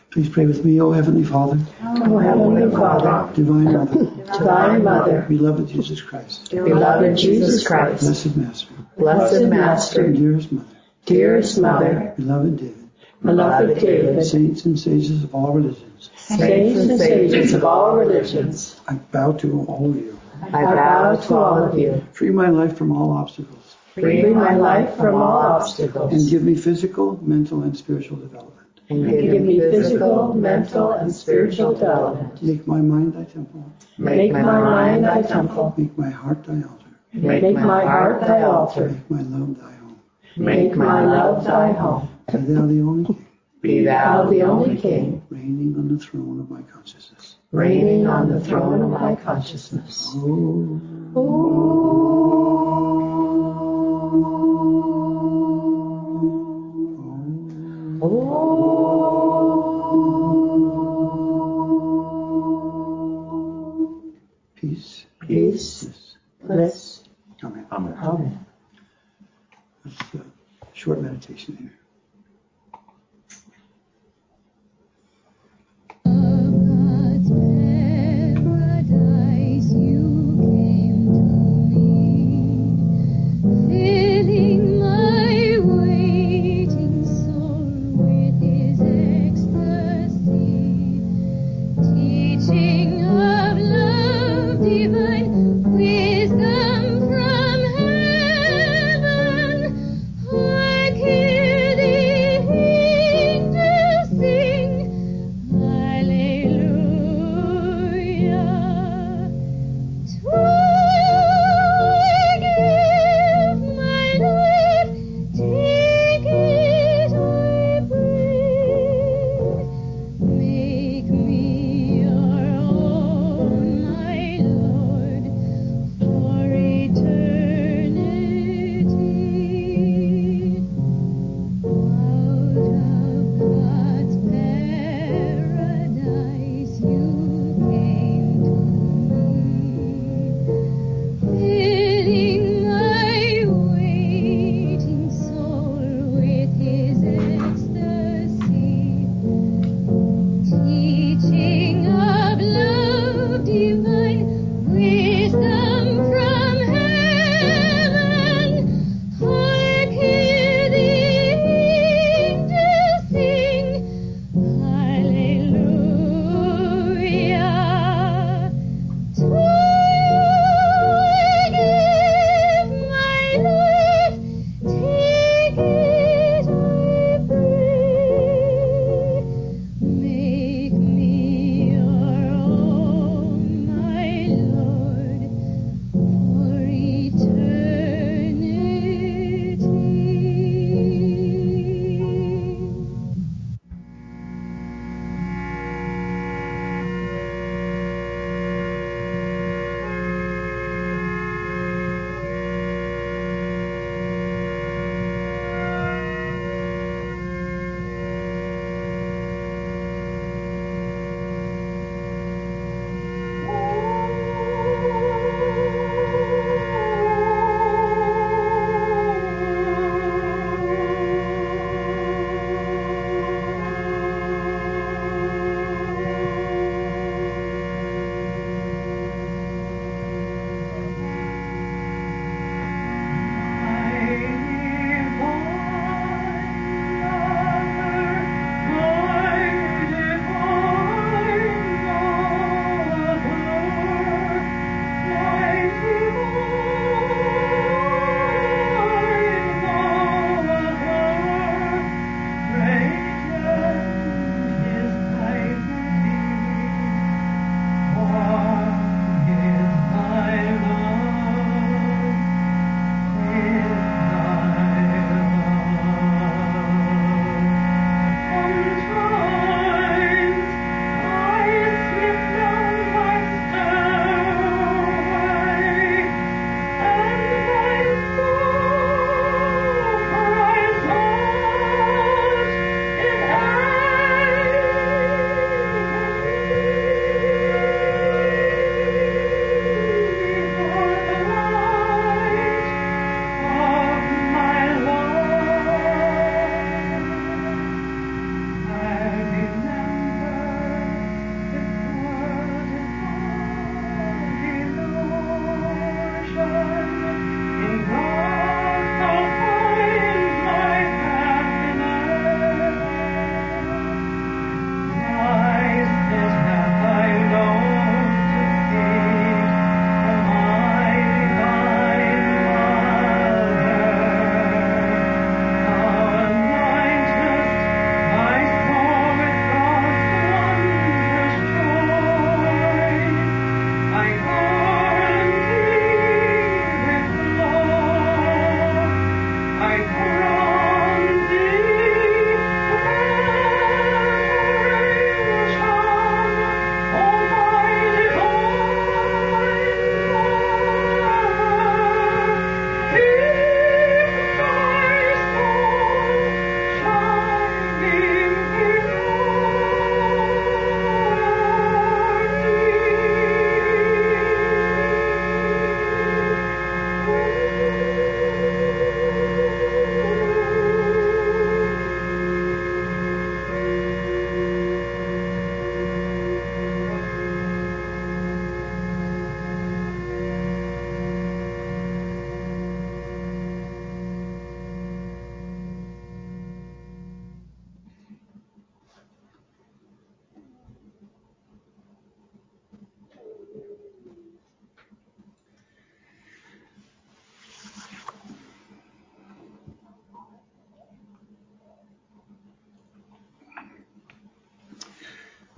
Please pray with me, O Heavenly Father. O Heavenly Father, Divine Mother, Divine Mother, beloved Jesus Christ, beloved Jesus Christ, blessed Master, blessed Master, dearest Mother, dearest Mother, beloved David, beloved David, saints and sages of all religions, saints and sages of all religions, I bow to all of you. I bow to all of you. Free my life from all obstacles, Free my life from all obstacles, and give me physical, mental, and spiritual development. and give me physical, mental, and spiritual development. Make my mind thy temple, Make my mind thy temple, make my heart thy altar, make my heart thy altar, make my love thy home. make my love thy home. Be thou the only King, Be thou the only King, reigning on the throne of my consciousness. reigning on the throne of my consciousness. Peace. Peace, bliss, Amen. amen. Let's, short meditation here. Filling my waiting soul with His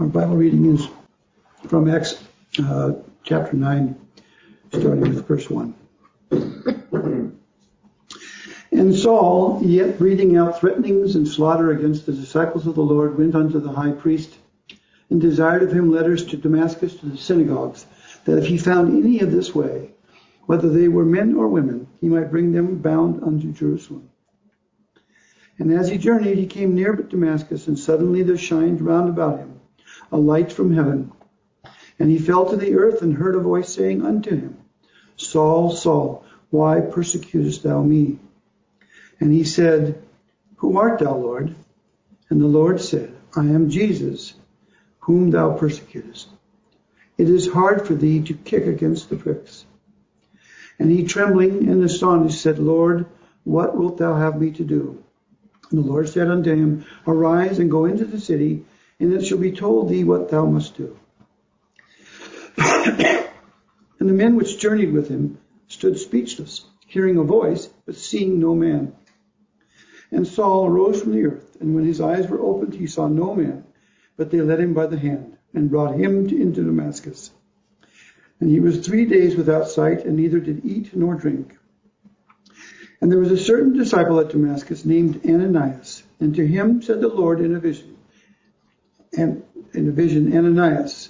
Our Bible reading is from Acts chapter 9, starting with verse 1. And Saul, yet breathing out threatenings and slaughter against the disciples of the Lord, went unto the high priest and desired of him letters to Damascus to the synagogues, that if he found any of this way, whether they were men or women, he might bring them bound unto Jerusalem. And as he journeyed, he came near Damascus, and suddenly there shined round about him a light from heaven. And he fell to the earth and heard a voice saying unto him, Saul, Saul, why persecutest thou me? And he said, Who art thou, Lord? And the Lord said, I am Jesus, whom thou persecutest. It is hard for thee to kick against the pricks. And he, trembling and astonished, said, Lord, what wilt thou have me to do? And the Lord said unto him, Arise and go into the city, and it shall be told thee what thou must do. And the men which journeyed with him stood speechless, hearing a voice, but seeing no man. And Saul arose from the earth, and when his eyes were opened, he saw no man, but they led him by the hand, and brought him into Damascus. And he was 3 days without sight, and neither did eat nor drink. And there was a certain disciple at Damascus named Ananias, and to him said the Lord in a vision, Ananias.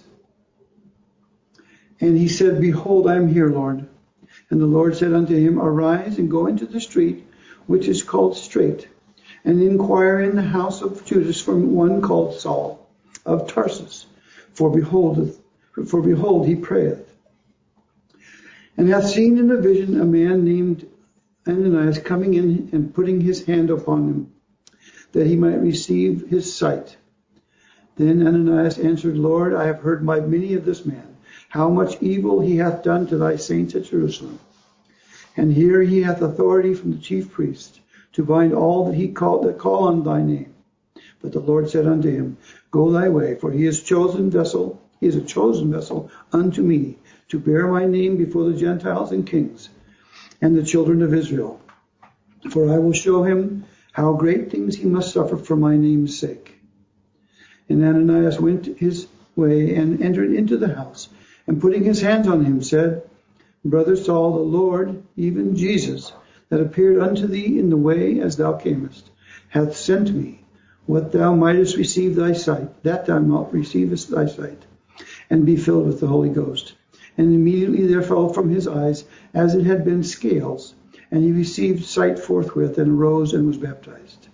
And he said, Behold, I am here, Lord. And the Lord said unto him, Arise and go into the street, which is called Straight, and inquire in the house of Judas from one called Saul of Tarsus. For behold, he prayeth, and hath seen in a vision a man named Ananias coming in and putting his hand upon him, that he might receive his sight. Then Ananias answered, Lord, I have heard by many of this man, how much evil he hath done to thy saints at Jerusalem. And here he hath authority from the chief priest to bind all that call on thy name. But the Lord said unto him, Go thy way, for he is a chosen vessel unto me, to bear my name before the Gentiles and kings, and the children of Israel. For I will show him how great things he must suffer for my name's sake. And Ananias went his way and entered into the house, and putting his hands on him, said, Brother Saul, the Lord, even Jesus, that appeared unto thee in the way as thou camest, hath sent me, what thou mightest receive thy sight, that thou might receive thy sight, and be filled with the Holy Ghost. And immediately there fell from his eyes as it had been scales, and he received sight forthwith, and arose and was baptized.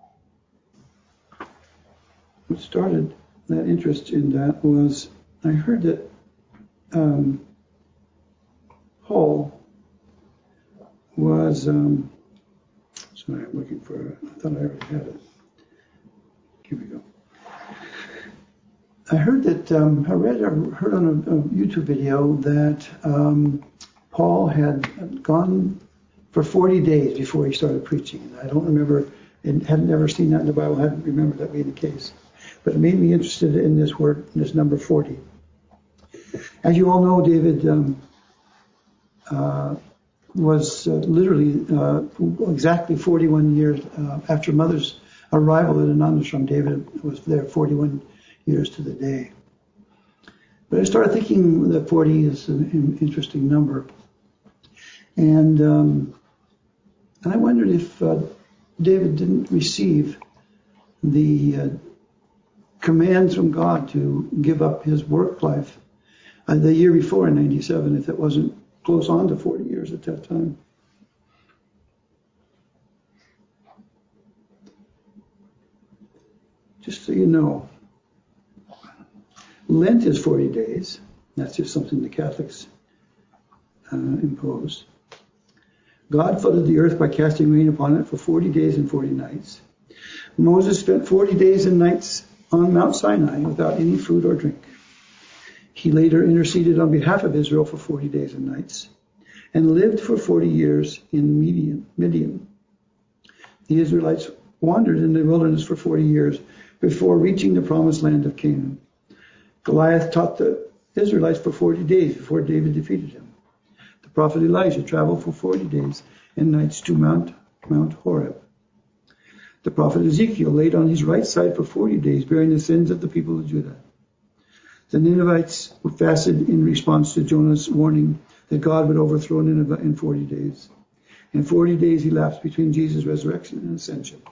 What started that interest in that was, I heard that Paul was, sorry, I'm looking for it. I thought I already had it. Here we go. I heard that, I heard on a YouTube video that Paul had gone for 40 days before he started preaching. And I don't remember, and hadn't never seen that in the Bible, hadn't remembered that being the case. But it made me interested in this word, this number 40. As you all know, David was literally exactly 41 years after Mother's arrival at Anandashram. David was there 41 years to the day. But I started thinking that 40 is an interesting number. And I wondered if David didn't receive the commands from God to give up his work life the year before in 97, if it wasn't close on to 40 years at that time. Just so you know, Lent is 40 days. That's just something the Catholics imposed. God flooded the earth by casting rain upon it for 40 days and 40 nights. Moses spent 40 days and nights on Mount Sinai without any food or drink. He later interceded on behalf of Israel for 40 days and nights and lived for 40 years in Midian. The Israelites wandered in the wilderness for 40 years before reaching the promised land of Canaan. Goliath taught the Israelites for 40 days before David defeated him. The prophet Elijah traveled for 40 days and nights to Mount Horeb. The prophet Ezekiel laid on his right side for 40 days, bearing the sins of the people of Judah. The Ninevites fasted in response to Jonah's warning that God would overthrow Nineveh in 40 days. In 40 days elapsed between Jesus' resurrection and ascension.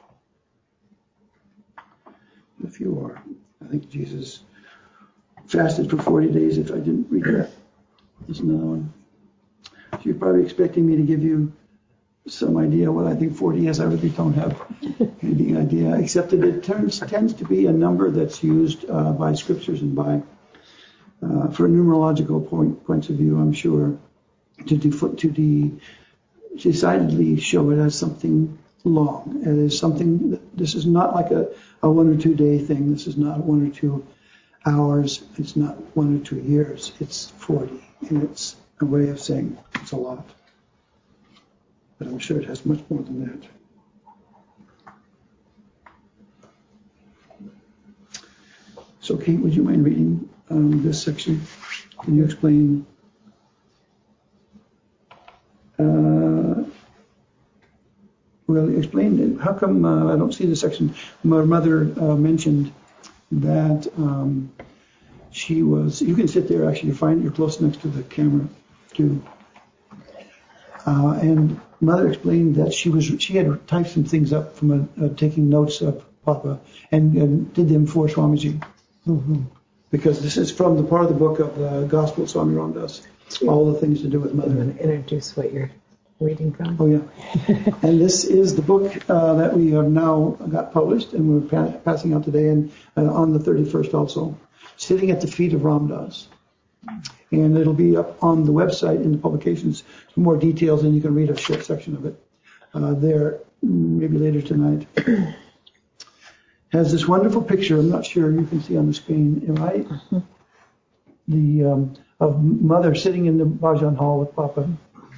A few more. I think Jesus fasted for 40 days, if I didn't read that. There's another one. So you're probably expecting me to give you some idea what I think 40 is. I really don't have any idea, except that it tends to be a number that's used by scriptures and by, for numerological points of view, I'm sure, to decidedly show it as something long. It is something, this is not like a 1 or 2 day thing. This is not 1 or 2 hours. It's not 1 or 2 years. It's 40. And it's a way of saying it's a lot. But I'm sure it has much more than that. So, Kate, would you mind reading this section? Can you explain? Well, explain how come I don't see the section. My mother mentioned that she was. You can sit there. Actually, you're close next to the camera, too. And Mother explained that she had typed some things up from taking notes of Papa and did them for Swamiji. Mm-hmm. Because this is from the part of the book of the Gospel of Swami Ramdas, all the things to do with Mother. I'm going to introduce what you're reading from. Oh, yeah. And this is the book that we have now got published, and we're passing out today, and on the 31st also, Sitting at the Feet of Ramdas. And it'll be up on the website in the publications for more details, and you can read a short section of it there, maybe later tonight. Has this wonderful picture, I'm not sure you can see on the screen, right? Mm-hmm. Of Mother sitting in the Bhajan Hall with Papa.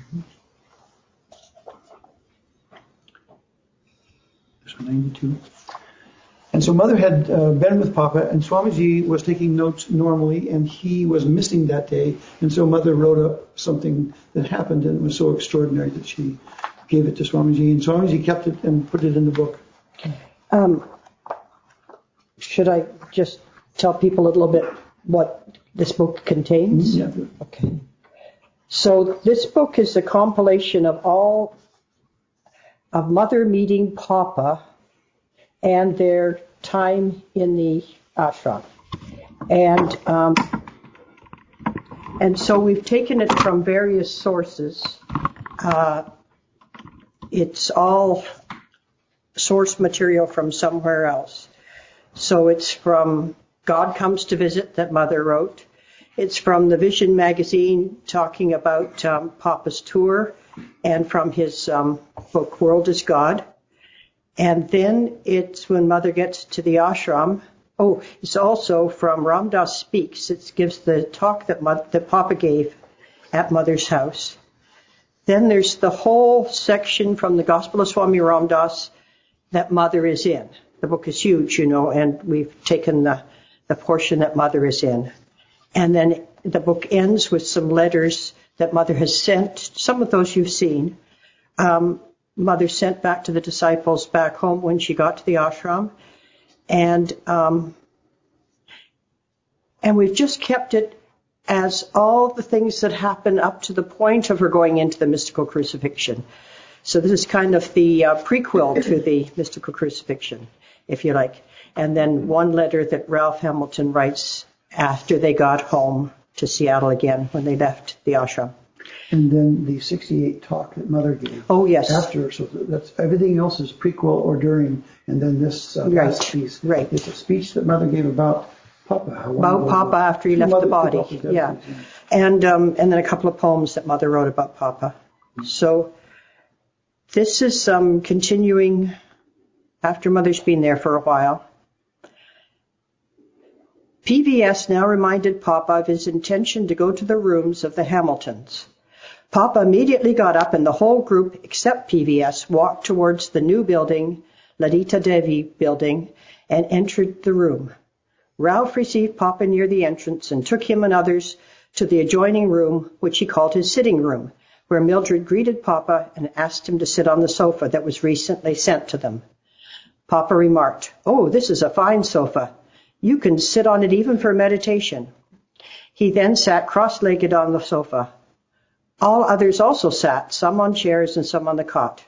This one, 92. And so Mother had been with Papa, and Swamiji was taking notes normally, and he was missing that day. And so Mother wrote up something that happened, and it was so extraordinary that she gave it to Swamiji. And Swamiji kept it and put it in the book. Should I just tell people a little bit what this book contains? Yeah. Okay. So this book is a compilation of all of Mother meeting Papa and their time in the ashram. And so we've taken it from various sources. It's all source material from somewhere else. So it's from God Comes to Visit that Mother wrote. It's from the Vision magazine talking about Papa's tour, and from his book World is God. And then it's when Mother gets to the ashram. Oh, it's also from Ramdas Speaks. It gives the talk that Papa gave at Mother's house. Then there's the whole section from the Gospel of Swami Ramdas that Mother is in. The book is huge, and we've taken the portion that Mother is in. And then the book ends with some letters that Mother has sent. Some of those you've seen. Mother sent back to the disciples back home when she got to the ashram. And we've just kept it as all the things that happen up to the point of her going into the mystical crucifixion. So this is kind of the prequel to the mystical crucifixion, if you like. And then one letter that Ralph Hamilton writes after they got home to Seattle again when they left the ashram. And then the 68 talk that Mother gave. Oh, yes. After, so that's everything else is prequel or during, and then this last piece. Right. It's a speech that Mother gave about Papa. About Papa after he left the body. Yeah. And then a couple of poems that Mother wrote about Papa. So this is continuing after Mother's been there for a while. PVS now reminded Papa of his intention to go to the rooms of the Hamiltons. Papa immediately got up, and the whole group, except PVS, walked towards the new building, Lalita Devi building, and entered the room. Ralph received Papa near the entrance and took him and others to the adjoining room, which he called his sitting room, where Mildred greeted Papa and asked him to sit on the sofa that was recently sent to them. Papa remarked, "Oh, this is a fine sofa. You can sit on it even for meditation." He then sat cross-legged on the sofa. All others also sat, some on chairs and some on the cot.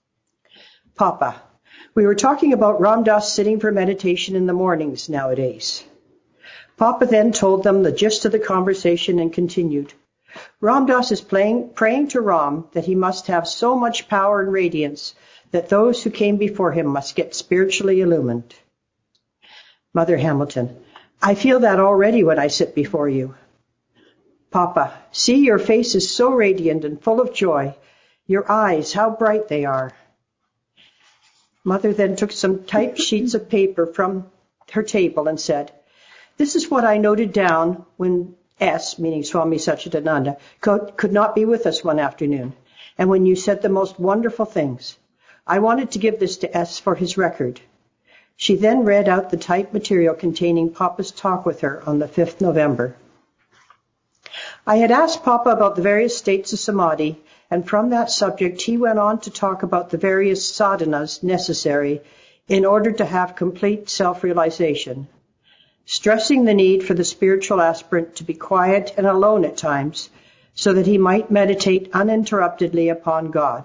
Papa, we were talking about Ram Dass sitting for meditation in the mornings nowadays. Papa then told them the gist of the conversation and continued. Ram Dass is praying to Ram that he must have so much power and radiance that those who came before him must get spiritually illumined. Mother Hamilton, I feel that already when I sit before you. Papa, see, your face is so radiant and full of joy. Your eyes, how bright they are. Mother then took some typed sheets of paper from her table and said, this is what I noted down when S, meaning Swami Satchidananda, could not be with us one afternoon, and when you said the most wonderful things. I wanted to give this to S for his record. She then read out the typed material containing Papa's talk with her on the 5th November. I had asked Papa about the various states of samadhi, and from that subject he went on to talk about the various sadhanas necessary in order to have complete self-realization, stressing the need for the spiritual aspirant to be quiet and alone at times so that he might meditate uninterruptedly upon God.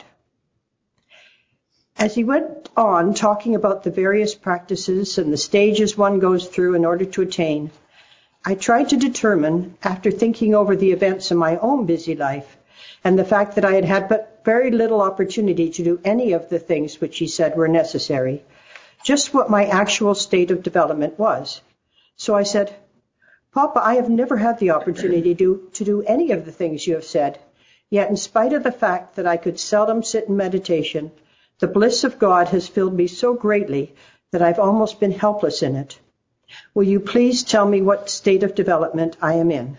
As he went on talking about the various practices and the stages one goes through in order to attain, I tried to determine, after thinking over the events in my own busy life and the fact that I had had but very little opportunity to do any of the things which he said were necessary, just what my actual state of development was. So I said, Papa, I have never had the opportunity to do any of the things you have said, yet in spite of the fact that I could seldom sit in meditation, the bliss of God has filled me so greatly that I've almost been helpless in it. Will you please tell me what state of development I am in?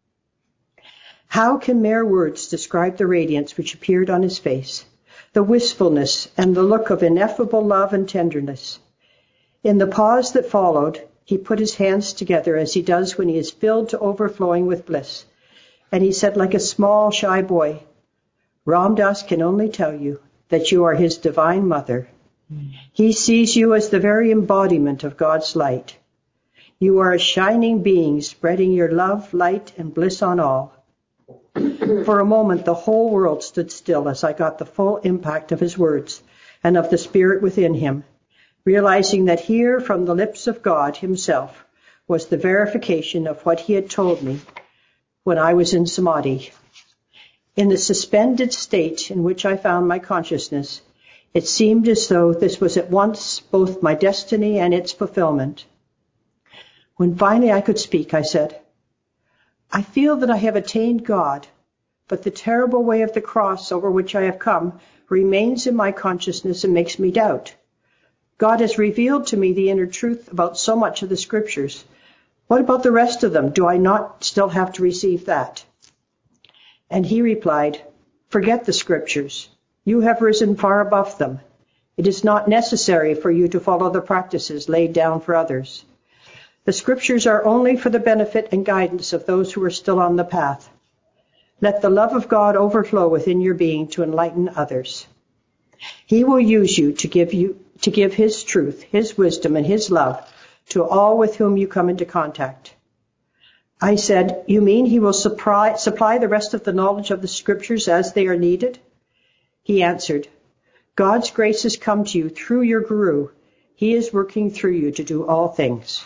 How can mere words describe the radiance which appeared on his face, the wistfulness and the look of ineffable love and tenderness? In the pause that followed, he put his hands together as he does when he is filled to overflowing with bliss, and he said like a small, shy boy, Ram Dass can only tell you that you are his divine mother. He sees you as the very embodiment of God's light. You are a shining being spreading your love, light, and bliss on all. For a moment, the whole world stood still as I got the full impact of his words and of the spirit within him, realizing that here from the lips of God himself was the verification of what he had told me when I was in samadhi. In the suspended state in which I found my consciousness, it seemed as though this was at once both my destiny and its fulfillment. When finally I could speak, I said, I feel that I have attained God, but the terrible way of the cross over which I have come remains in my consciousness and makes me doubt. God has revealed to me the inner truth about so much of the scriptures. What about the rest of them? Do I not still have to receive that? And he replied, forget the scriptures. You have risen far above them. It is not necessary for you to follow the practices laid down for others. The scriptures are only for the benefit and guidance of those who are still on the path. Let the love of God overflow within your being to enlighten others. He will use you to give his truth, his wisdom, and his love to all with whom you come into contact. I said, you mean he will supply the rest of the knowledge of the scriptures as they are needed? He answered, God's grace has come to you through your guru. He is working through you to do all things.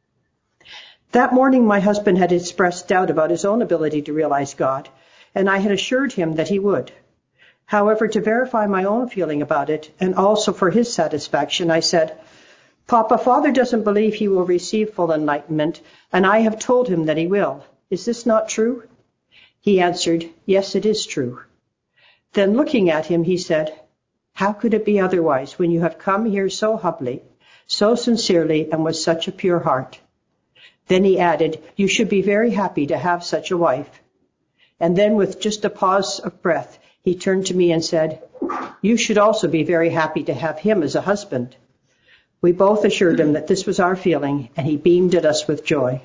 That morning my husband had expressed doubt about his own ability to realize God, and I had assured him that he would. However, to verify my own feeling about it, and also for his satisfaction, I said, Papa, Father doesn't believe he will receive full enlightenment, and I have told him that he will. Is this not true? He answered, yes, it is true. Then looking at him, he said, how could it be otherwise when you have come here so humbly, so sincerely, and with such a pure heart? Then he added, you should be very happy to have such a wife. And then with just a pause of breath, he turned to me and said, you should also be very happy to have him as a husband. We both assured him that this was our feeling, and he beamed at us with joy.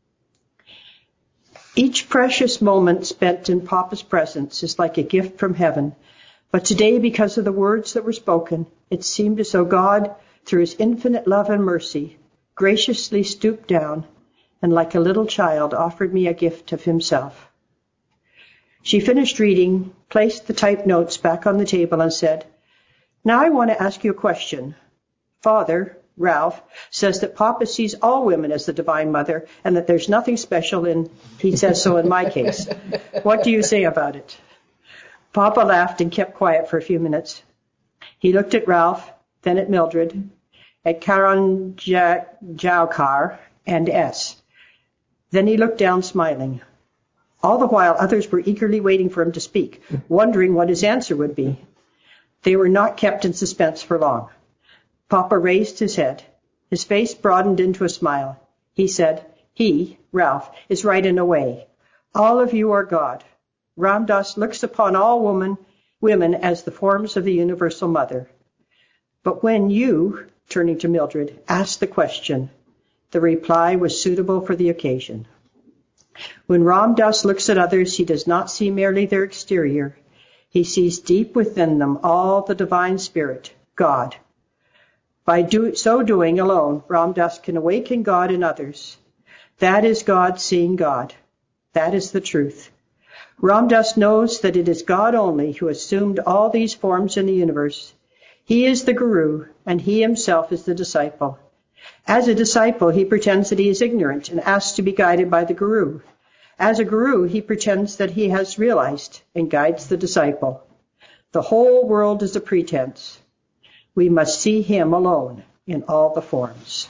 Each precious moment spent in Papa's presence is like a gift from heaven. But today, because of the words that were spoken, it seemed as though God, through his infinite love and mercy, graciously stooped down and like a little child offered me a gift of himself. She finished reading, placed the typed notes back on the table, and said, "Now I want to ask you a question. Father, Ralph, says that Papa sees all women as the Divine Mother and that there's nothing special he says so in my case. What do you say about it?" Papa laughed and kept quiet for a few minutes. He looked at Ralph, then at Mildred, at Karan Jaukar and S. Then he looked down, smiling. All the while, others were eagerly waiting for him to speak, wondering what his answer would be. They were not kept in suspense for long. Papa raised his head. His face broadened into a smile. He said, "He, Ralph, is right in a way. All of you are God. Ram Dass looks upon all women as the forms of the Universal Mother. But when you," turning to Mildred, "asked the question, the reply was suitable for the occasion. When Ram Dass looks at others, he does not see merely their exterior. He sees deep within them all the Divine Spirit, God. By so doing alone, Ram Dass can awaken God in others. That is God seeing God. That is the truth. Ram Dass knows that it is God only who assumed all these forms in the universe. He is the Guru, and he himself is the disciple. As a disciple, he pretends that he is ignorant and asks to be guided by the Guru. As a Guru, he pretends that he has realized and guides the disciple. The whole world is a pretense. We must see him alone in all the forms."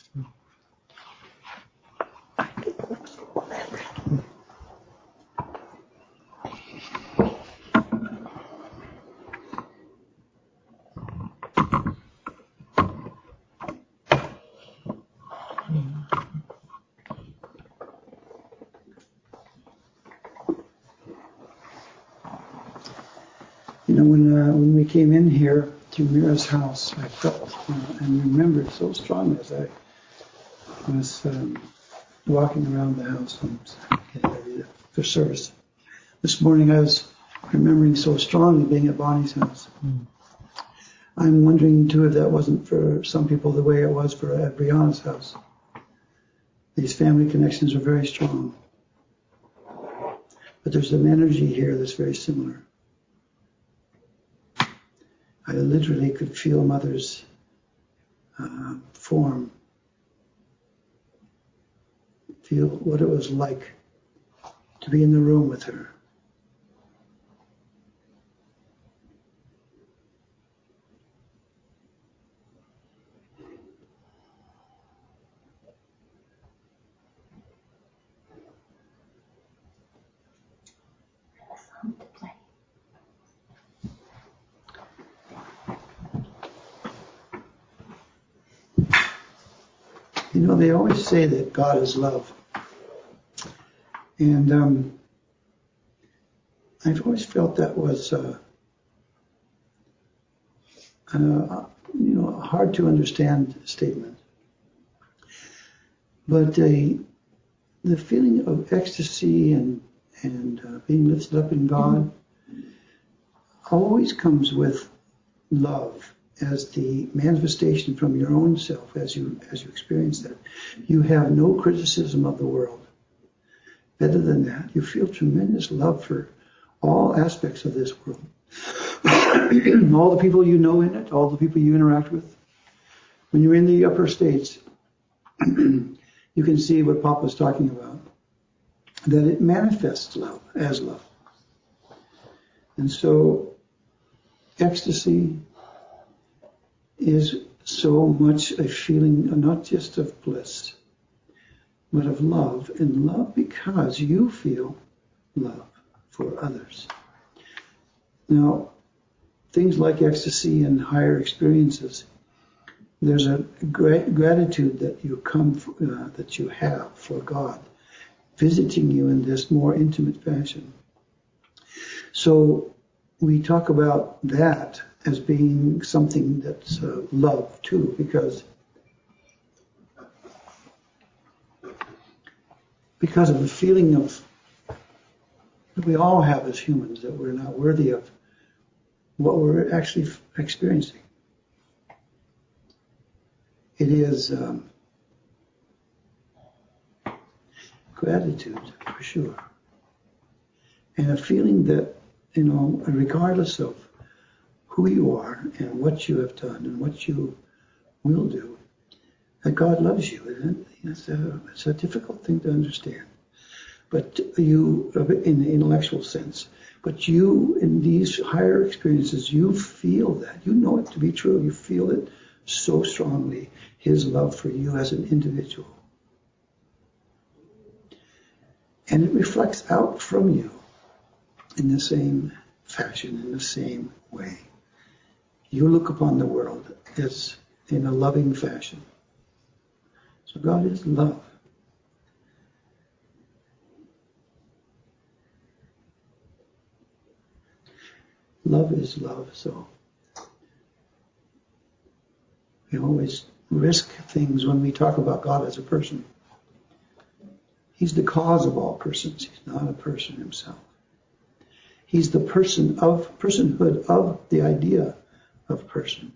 You know, when we came in here to Mira's house, I felt and remembered so strongly as I was walking around the house and getting ready for service. This morning I was remembering so strongly being at Bonnie's house. I'm wondering too if that wasn't for some people the way it was for at Brianna's house. These family connections are very strong. But there's an energy here that's very similar. I literally could feel Mother's form, feel what it was like to be in the room with her. You know, they always say that God is love. And I've always felt that was, a hard to understand statement. But the feeling of ecstasy and being lifted up in God always comes with love as the manifestation from your own self as you experience that. You have no criticism of the world. Better than that, you feel tremendous love for all aspects of this world. All the people you know in it, all the people you interact with. When you're in the upper states, you can see what Papa's talking about. That it manifests love as love. And so, ecstasy is so much a feeling not just of bliss, but of love. And love because you feel love for others. Now, things like ecstasy and higher experiences, there's a great gratitude that that you have for God visiting you in this more intimate fashion. So we talk about that as being something that's love too, because of the feeling of that we all have as humans, that we're not worthy of what we're actually experiencing. It is gratitude, for sure. And a feeling that, regardless of who you are and what you have done and what you will do, that God loves you. And it's a difficult thing to understand. But you, in the intellectual sense, but you, in these higher experiences, you feel that. You know it to be true. You feel it so strongly, His love for you as an individual. And it reflects out from you in the same fashion, in the same way. You look upon the world as in a loving fashion. So God is love. Love is love, so we always risk things when we talk about God as a person. He's the cause of all persons. He's not a person himself. He's the personhood of the idea of person.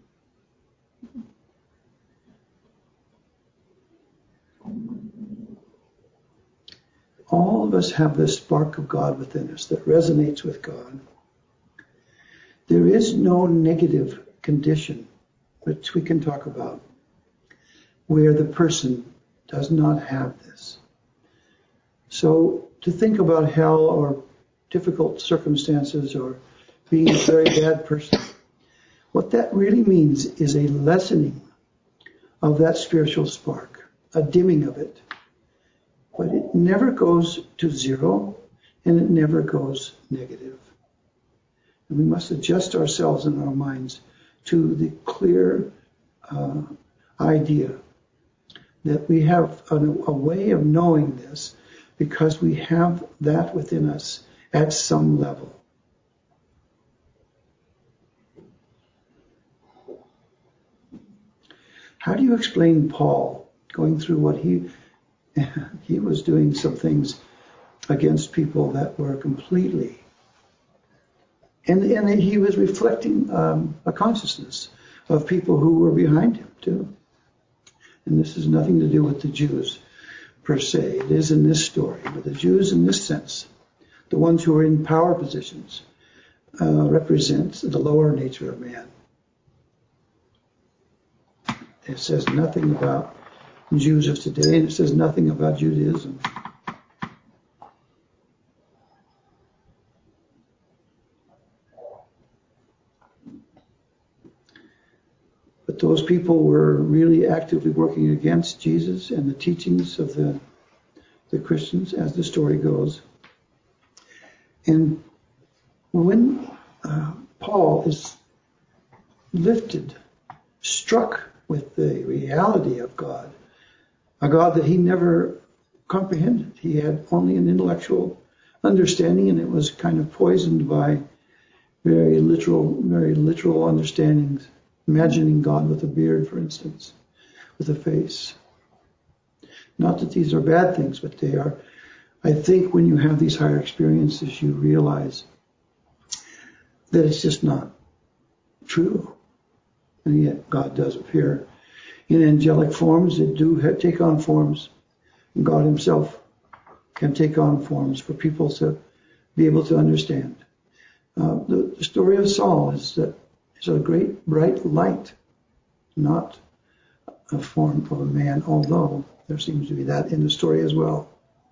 All of us have this spark of God within us that resonates with God. There is no negative condition, which we can talk about, where the person does not have this. So to think about hell or difficult circumstances or being a very bad person, what that really means is a lessening of that spiritual spark, a dimming of it. But it never goes to zero, and it never goes negative. And we must adjust ourselves in our minds to the clear idea that we have a way of knowing this because we have that within us at some level. How do you explain Paul going through what he was doing some things against people that were completely... And he was reflecting a consciousness of people who were behind him, too. And this has nothing to do with the Jews, per se. It is in this story. But the Jews, in this sense, the ones who are in power positions, represent the lower nature of man. It says nothing about Jews of today, and it says nothing about Judaism. But those people were really actively working against Jesus and the teachings of the Christians, as the story goes. And when Paul is struck with the reality of God, a God that he never comprehended. He had only an intellectual understanding, and it was kind of poisoned by very literal understandings. Imagining God with a beard, for instance, with a face. Not that these are bad things, but they are. I think when you have these higher experiences, you realize that it's just not true. And yet God does appear in angelic forms that do take on forms. And God himself can take on forms for people to be able to understand. The story of Saul is a great bright light, not a form of a man, although there seems to be that in the story as well.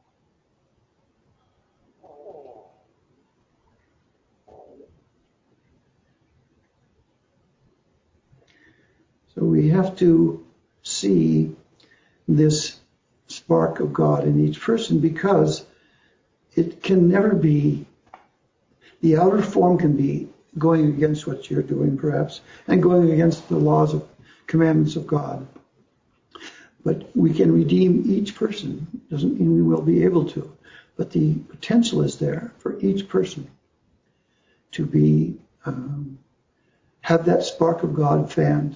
So we have to see this spark of God in each person, because it can never be, the outer form can be going against what you're doing perhaps, and going against the laws of commandments of God. But we can redeem each person. Doesn't mean we will be able to, but the potential is there for each person to be have that spark of God fanned.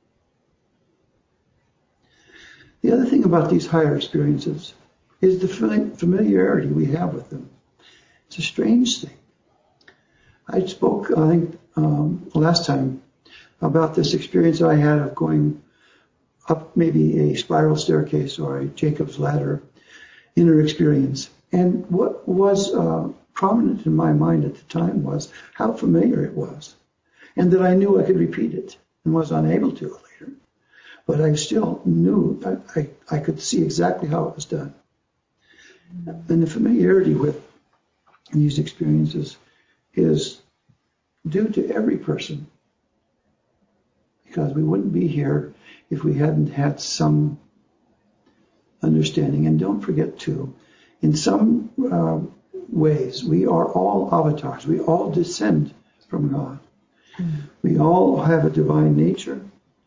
The other thing about these higher experiences is the familiarity we have with them. It's a strange thing. I spoke, I think, last time about this experience I had of going up maybe a spiral staircase or a Jacob's ladder, inner experience. And what was prominent in my mind at the time was how familiar it was, and that I knew I could repeat it and was unable to later. But I still knew I could see exactly how it was done. And the familiarity with these experiences is due to every person, because we wouldn't be here if we hadn't had some understanding. And don't forget too, in some ways, we are all avatars. We all descend from God. We all have a divine nature.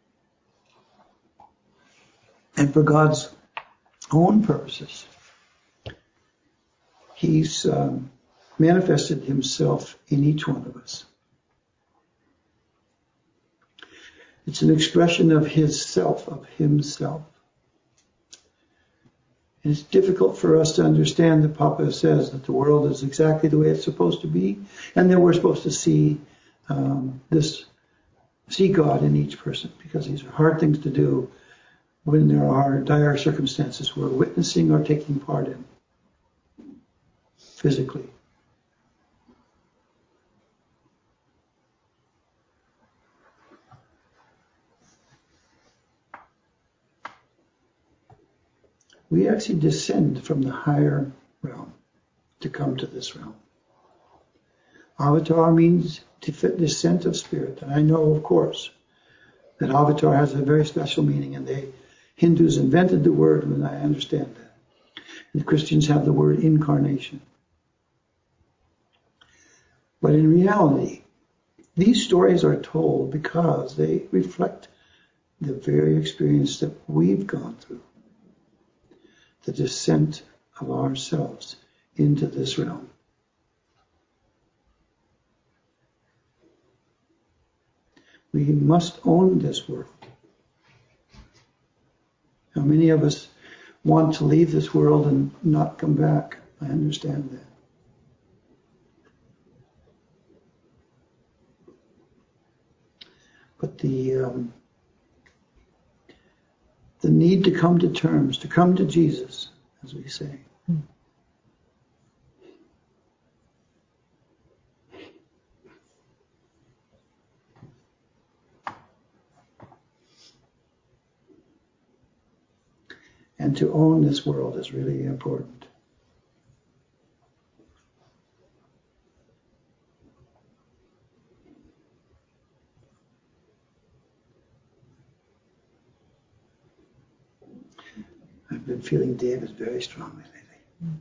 And for God's own purposes, He's manifested Himself in each one of us. It's an expression of His self, of Himself. And it's difficult for us to understand that Papa says that the world is exactly the way it's supposed to be, and that we're supposed to see God in each person, because these are hard things to do when there are dire circumstances we're witnessing or taking part in physically. We actually descend from the higher realm to come to this realm. Avatar means descent of spirit. And I know, of course, that avatar has a very special meaning, and Hindus invented the word, and I understand that. And Christians have the word incarnation. But in reality, these stories are told because they reflect the very experience that we've gone through. The descent of ourselves into this realm. We must own this world. Now, many of us want to leave this world and not come back. I understand that. But the need to come to terms, to come to Jesus, as we say. And to own this world is really important. I've been feeling David very strongly lately.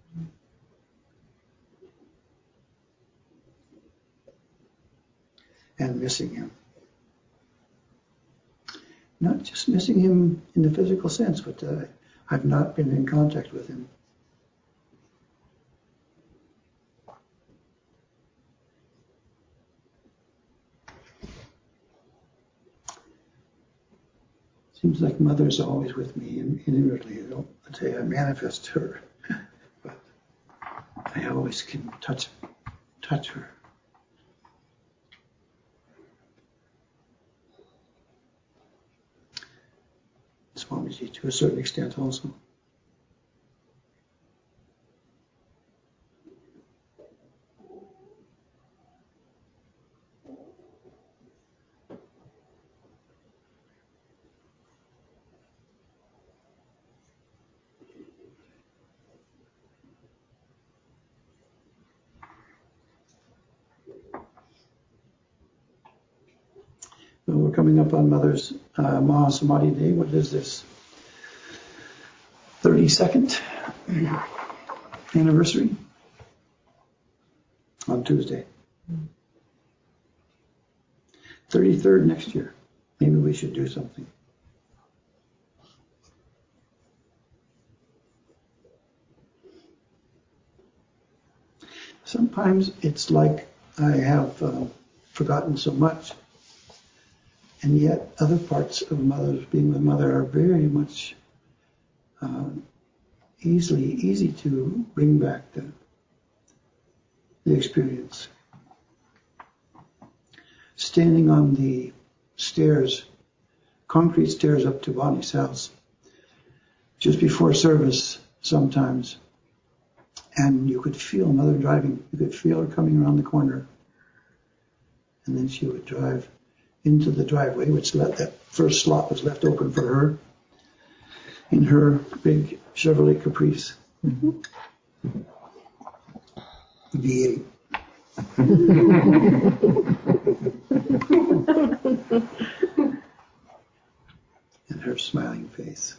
And missing him. Not just missing him in the physical sense, but I've not been in contact with him. Seems like Mother's always with me inwardly. I'd say I manifest her, but I always can touch her. Swamiji to a certain extent also. Well, we're coming up on Mother's Mahasamadhi Day. What is this? 32nd anniversary on Tuesday. 33rd next year. Maybe we should do something. Sometimes it's like I have forgotten so much, and yet other parts of Mother's being with Mother are very much easy to bring back the experience. Standing on the stairs, concrete stairs up to Bonnie's house, just before service, sometimes. And you could feel Mother driving. You could feel her coming around the corner. And then she would drive into the driveway, which that first slot was left open for her in her big Chevrolet Caprice. V8. And her smiling face.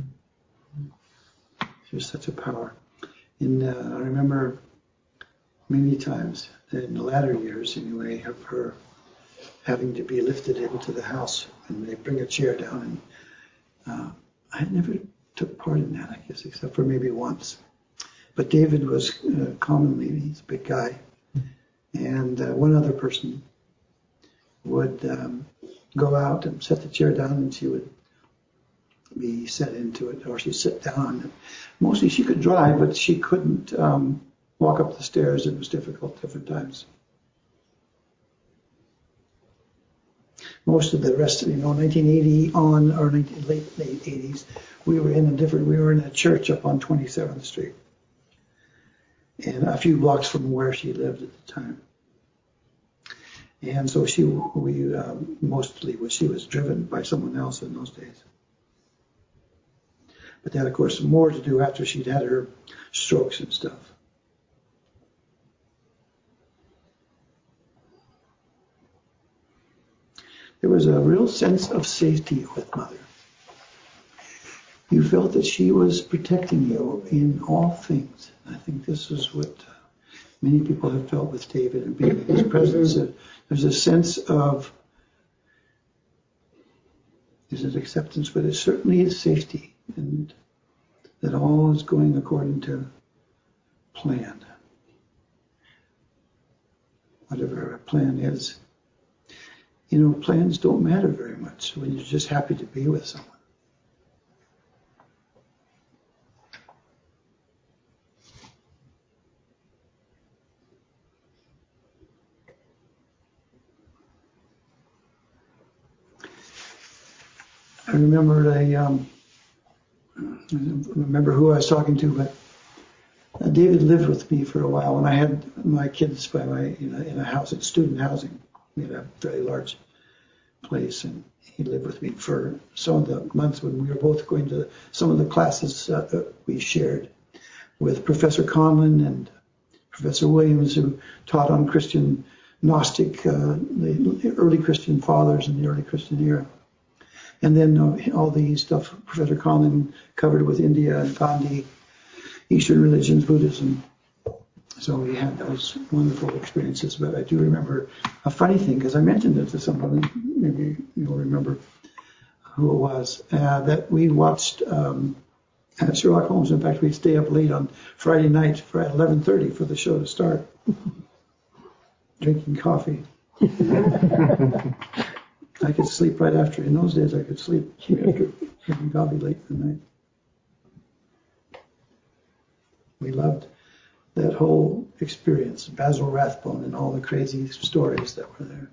She was such a power. And I remember many times in the latter years, anyway, of her having to be lifted into the house, and they bring a chair down. And I never took part in that, I guess, except for maybe once. But David was commonly, he's a big guy, and one other person would go out and set the chair down, and she would be set into it, or she'd sit down. Mostly she could drive, but she couldn't walk up the stairs. It was difficult different times. Most of the rest of, 1980 on, or late 80s, we were in a church up on 27th Street. And a few blocks from where she lived at the time. And so she was driven by someone else in those days. But that, of course, more to do after she'd had her strokes and stuff. There was a real sense of safety with Mother. You felt that she was protecting you in all things. I think this is what many people have felt with David and being in his presence. There's a sense of, is it acceptance, but it certainly is safety, and that all is going according to plan. Whatever a plan is. Plans don't matter very much when you're just happy to be with someone. I remember I don't remember who I was talking to, but David lived with me for a while, and I had my kids in a house, at student housing. We had a very large place, and he lived with me for some of the months when we were both going to some of the classes that we shared with Professor Conlon and Professor Williams, who taught on Christian Gnostic, the early Christian fathers in the early Christian era. And then all the stuff Professor Conlon covered with India and Gandhi, Eastern religions, Buddhism. So we had those wonderful experiences. But I do remember a funny thing, because I mentioned it to someone, maybe you'll remember who it was, that we watched Sherlock Holmes. In fact, we'd stay up late on Friday night at 11:30 for the show to start, drinking coffee. I could sleep right after. In those days, I could sleep after drinking coffee late in the night. We loved that whole experience, Basil Rathbone and all the crazy stories that were there.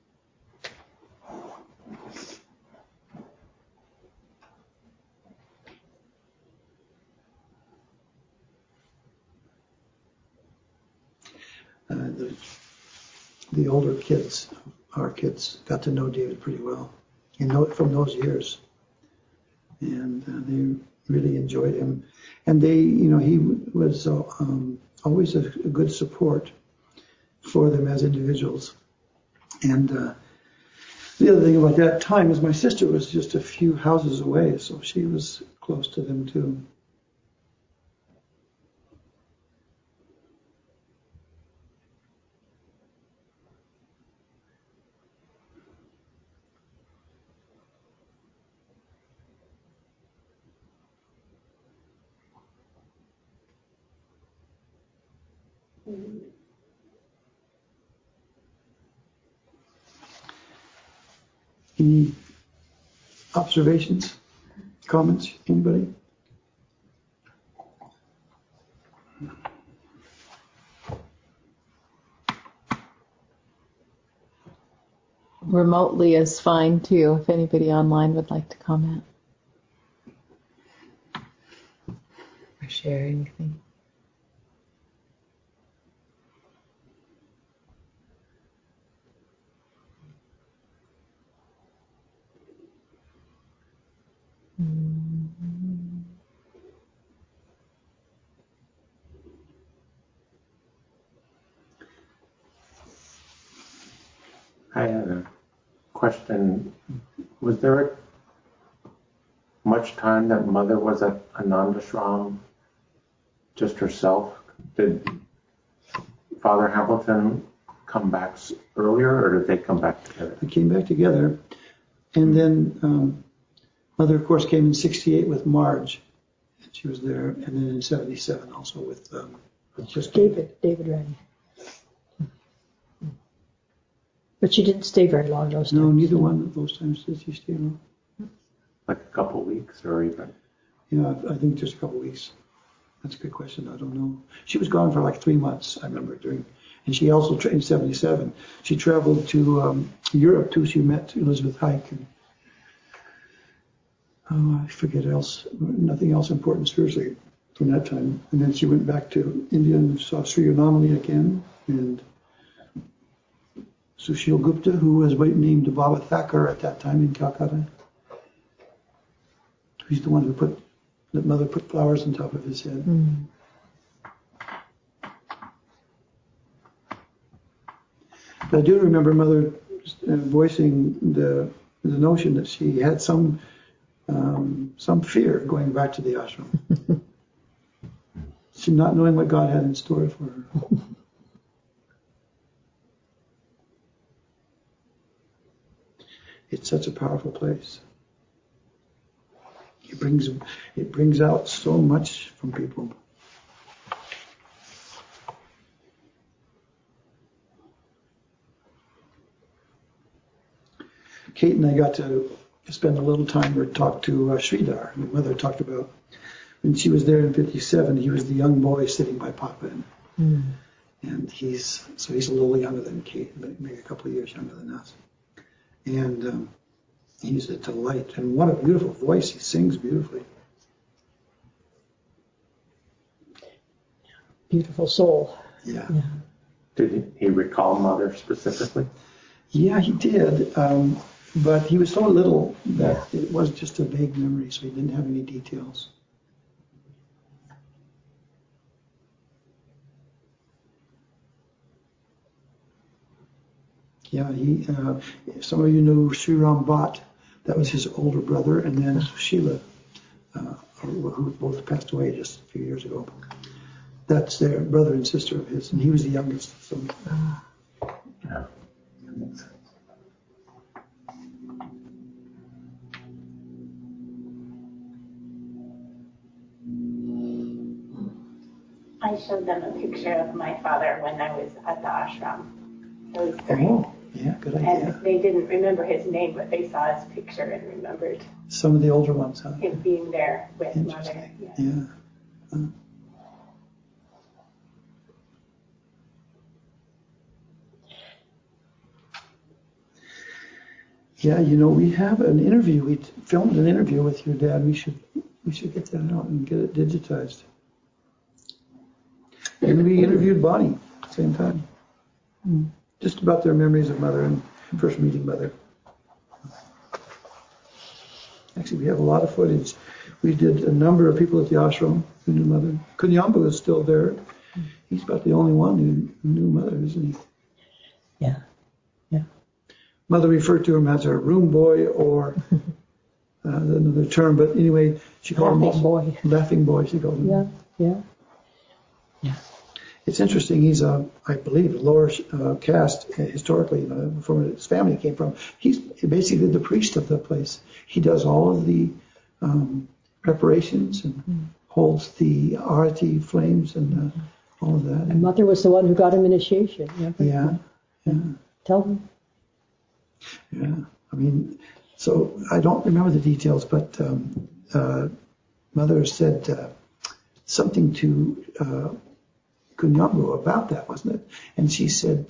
The older kids, our kids, got to know David pretty well, from those years, and they really enjoyed him. And he was always a good support for them as individuals. And the other thing about that time is my sister was just a few houses away, so she was close to them too. Any observations, comments, anybody? Remotely is fine too, if anybody online would like to comment. share anything? I had a question. Was there much time that Mother was at Anandashram just herself? Did Father Hamilton come back earlier, or did they come back together? They came back together, and then Mother, of course, came in '68 with Marge. She was there, and then in '77 also with just David Raddy. But she didn't stay very long those times. No, neither one of those times did she stay long. Like a couple of weeks, or even? Yeah, I think just a couple of weeks. That's a good question. I don't know. She was gone for like 3 months, I remember, and she also in '77. She traveled to Europe too. She met Elizabeth Hike, and I forget else. Nothing else important spiritually from that time. And then she went back to India and saw Sri Anandamayi again, and Sushil Gupta, who was named Baba Thakur at that time in Calcutta. He's the one who that Mother put flowers on top of his head. Mm. But I do remember Mother voicing the notion that she had some fear going back to the ashram. She not knowing what God had in store for her. It's such a powerful place. It brings out so much from people. Kate and I got to spend a little time or talk to Sridhar. My Mother talked about when she was there in '57. He was the young boy sitting by Papa, and he's a little younger than Kate, maybe a couple of years younger than us. And he's a delight. And what a beautiful voice. He sings beautifully. Beautiful soul. Yeah. Did he recall Mother specifically? Yeah, he did. But he was so little that it was just a vague memory, so he didn't have any details. Yeah, some of you know Sri Ram Bhatt. That was his older brother, and then Sheila, who both passed away just a few years ago. That's their brother and sister of his, and he was the youngest. So. Yeah, that makes sense. I showed them a picture of my father when I was at the ashram. So it was great. Oh, yeah, good idea. And they didn't remember his name, but they saw his picture and remembered Some of the older ones, huh? him being there with Mother. Interesting. Yeah. Yeah. Yeah, we have an interview. We filmed an interview with your dad. We should get that out and get it digitized. And we interviewed Bonnie at the same time. Just about their memories of Mother and first meeting Mother. Actually, we have a lot of footage. We did a number of people at the ashram who knew Mother. Kunyamba is still there. He's about the only one who knew Mother, isn't he? Yeah. Yeah. Mother referred to him as her room boy or another term, but anyway, she called him boy. Laughing Boy, she called him. Yeah, yeah. Yeah. It's interesting. He's I believe, lower caste historically, from where his family came from. He's basically the priest of the place. He does all of the preparations and holds the arati flames and all of that. And Mother was the one who got him initiation. Yeah. Tell him. Yeah. I mean, so I don't remember the details, but Mother said something to Kunyambu about that, wasn't it? And she said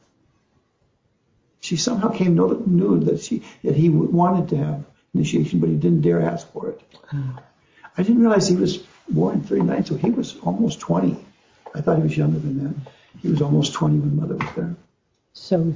she somehow knew that he wanted to have initiation, but he didn't dare ask for it. I didn't realize he was born in 39, so he was almost 20. I thought he was younger than that. He was almost 20 when Mother was there. So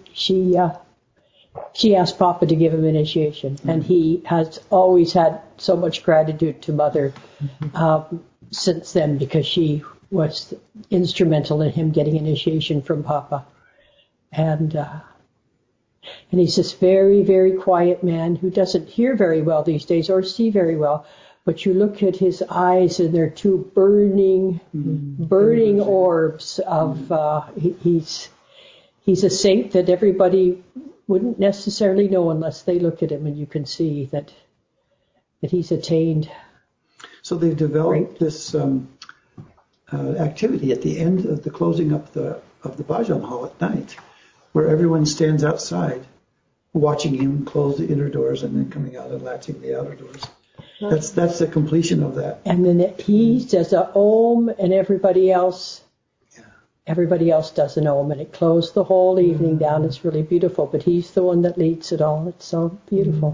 she asked Papa to give him initiation, and he has always had so much gratitude to Mother since then, because she was instrumental in him getting initiation from Papa. And he's this very, very quiet man who doesn't hear very well these days or see very well. But you look at his eyes, and they're two burning orbs of. He's a saint that everybody wouldn't necessarily know unless they look at him, and you can see that he's attained. So they've developed this activity at the end of the closing up of the Bhajan hall at night, where everyone stands outside watching him close the inner doors and then coming out and latching the outer doors. That's the completion of that. And then he does a Om, and everybody else does an Om, and it closed the whole evening down. It's really beautiful, but he's the one that leads it all. It's so beautiful.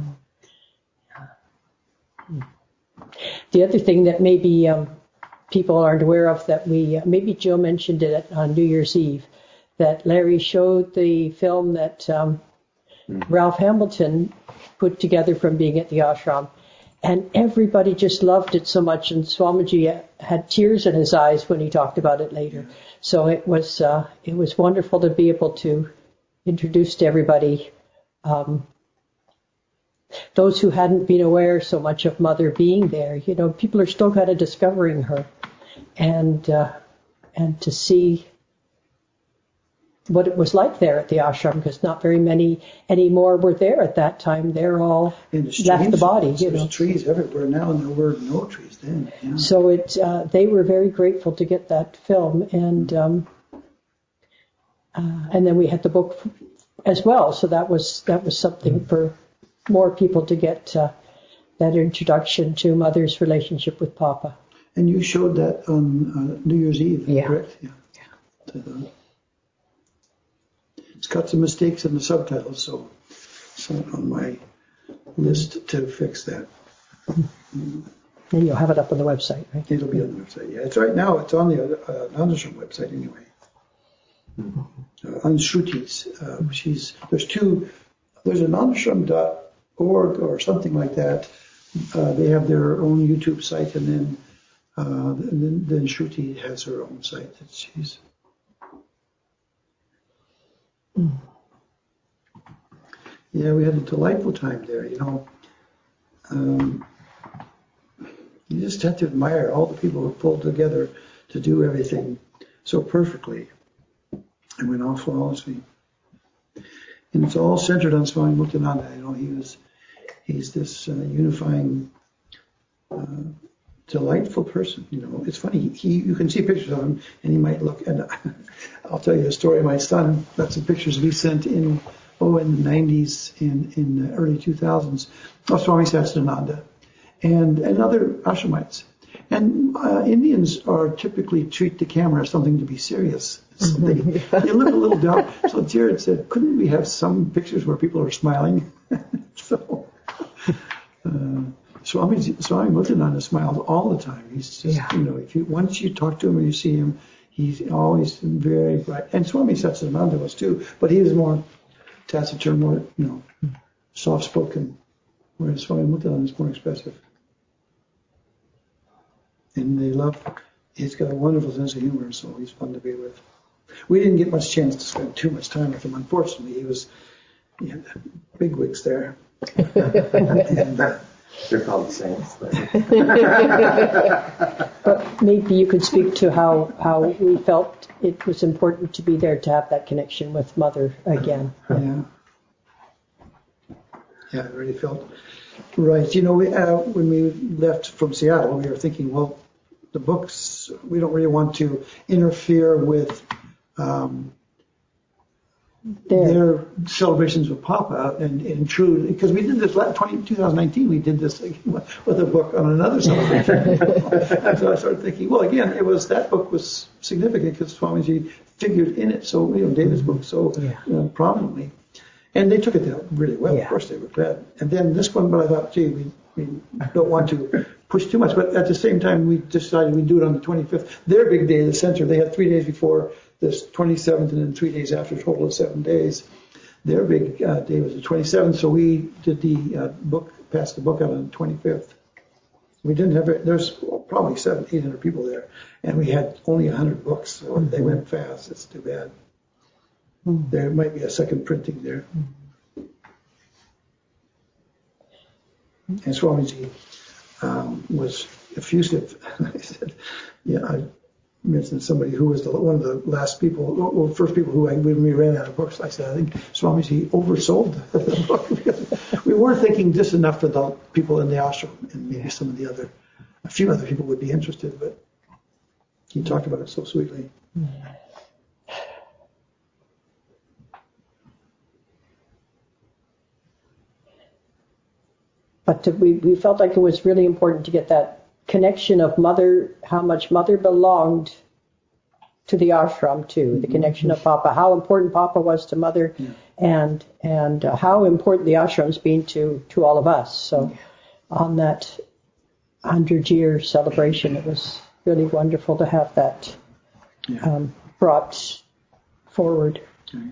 The other thing that maybe people aren't aware of, that maybe Jill mentioned it on New Year's Eve, that Larry showed the film that Ralph Hamilton put together from being at the ashram. And everybody just loved it so much, and Swamiji had tears in his eyes when he talked about it later. So it was wonderful to be able to introduce to everybody those who hadn't been aware so much of Mother being there. You know, people are still kind of discovering her, and to see what it was like there at the ashram, because not very many anymore were there at that time. They're all left the body. There's trees everywhere now, and there were no trees then. Yeah. So they were very grateful to get that film, and then we had the book as well. So that was something for more people to get that introduction to Mother's relationship with Papa. And you showed that on New Year's Eve, correct? Yeah. It's got some mistakes in the subtitles, so it's on my list to fix that. And you'll have it up on the website, right? It'll be on the website, yeah. It's right now. It's on the Nandashram website anyway. On Shruti's. There's a nandashram.org or something like that. They have their own YouTube site, and then Shruti has her own site that she's. Yeah, we had a delightful time there, you know. You just have to admire all the people who pulled together to do everything so perfectly. It went off flawlessly. And it's all centered on Swami Muktananda. You know, he's this unifying, delightful person. You know, it's funny. You can see pictures of him, and he might look. And I'll tell you a story. My son got some pictures we sent in the 90s, in the early 2000s, of Swami Satchidananda and other ashramites. And Indians are typically treat the camera as something to be serious. So they look a little down. So Jared said, couldn't we have some pictures where people are smiling? So Swami Muktananda smiles all the time. He's just, you know, once you talk to him or you see him, he's always very bright. And Swami Satchidananda was too, but he was more taciturn, more, you know, soft-spoken, whereas Swami Muktananda is more expressive. And he's got a wonderful sense of humor, so he's fun to be with. We didn't get much chance to spend too much time with him, unfortunately. He had big wigs there. And, they're called saints. But maybe you could speak to how we felt it was important to be there to have that connection with Mother again. Yeah, I really felt right. You know, when we left from Seattle, we were thinking, well, the books, we don't really want to interfere with their celebrations with Papa and intrude, because we did this 2019, we did this with a book on another celebration. And so I started thinking, well, again, that book was significant because Swamiji figured in it so, you know, David's book so prominently. And they took it really well. Of course they were glad. And then this one, but I thought, gee, we don't want to push too much. But at the same time, we decided we'd do it on the 25th. Their big day, the center, they had 3 days before this 27th and then 3 days after, a total of 7 days. Their big day was the 27th, so we did the passed the book out on the 25th. We didn't have it. There's probably 800 people there, and we had only 100 books, so they went fast. It's too bad. There might be a second printing there. And Swamiji was effusive. I said, I mentioned somebody who was one of the last people, well, first people when we ran out of books. I said, I think Swamiji oversold the book because we were thinking just enough for the people in the ashram, and maybe a few other people would be interested, but he talked about it so sweetly. But we felt like it was really important to get that connection of Mother, how much Mother belonged to the ashram too, the connection of Papa, how important Papa was to Mother, and how important the ashram's been to all of us. So on that 100-year celebration, it was really wonderful to have that brought forward. Right.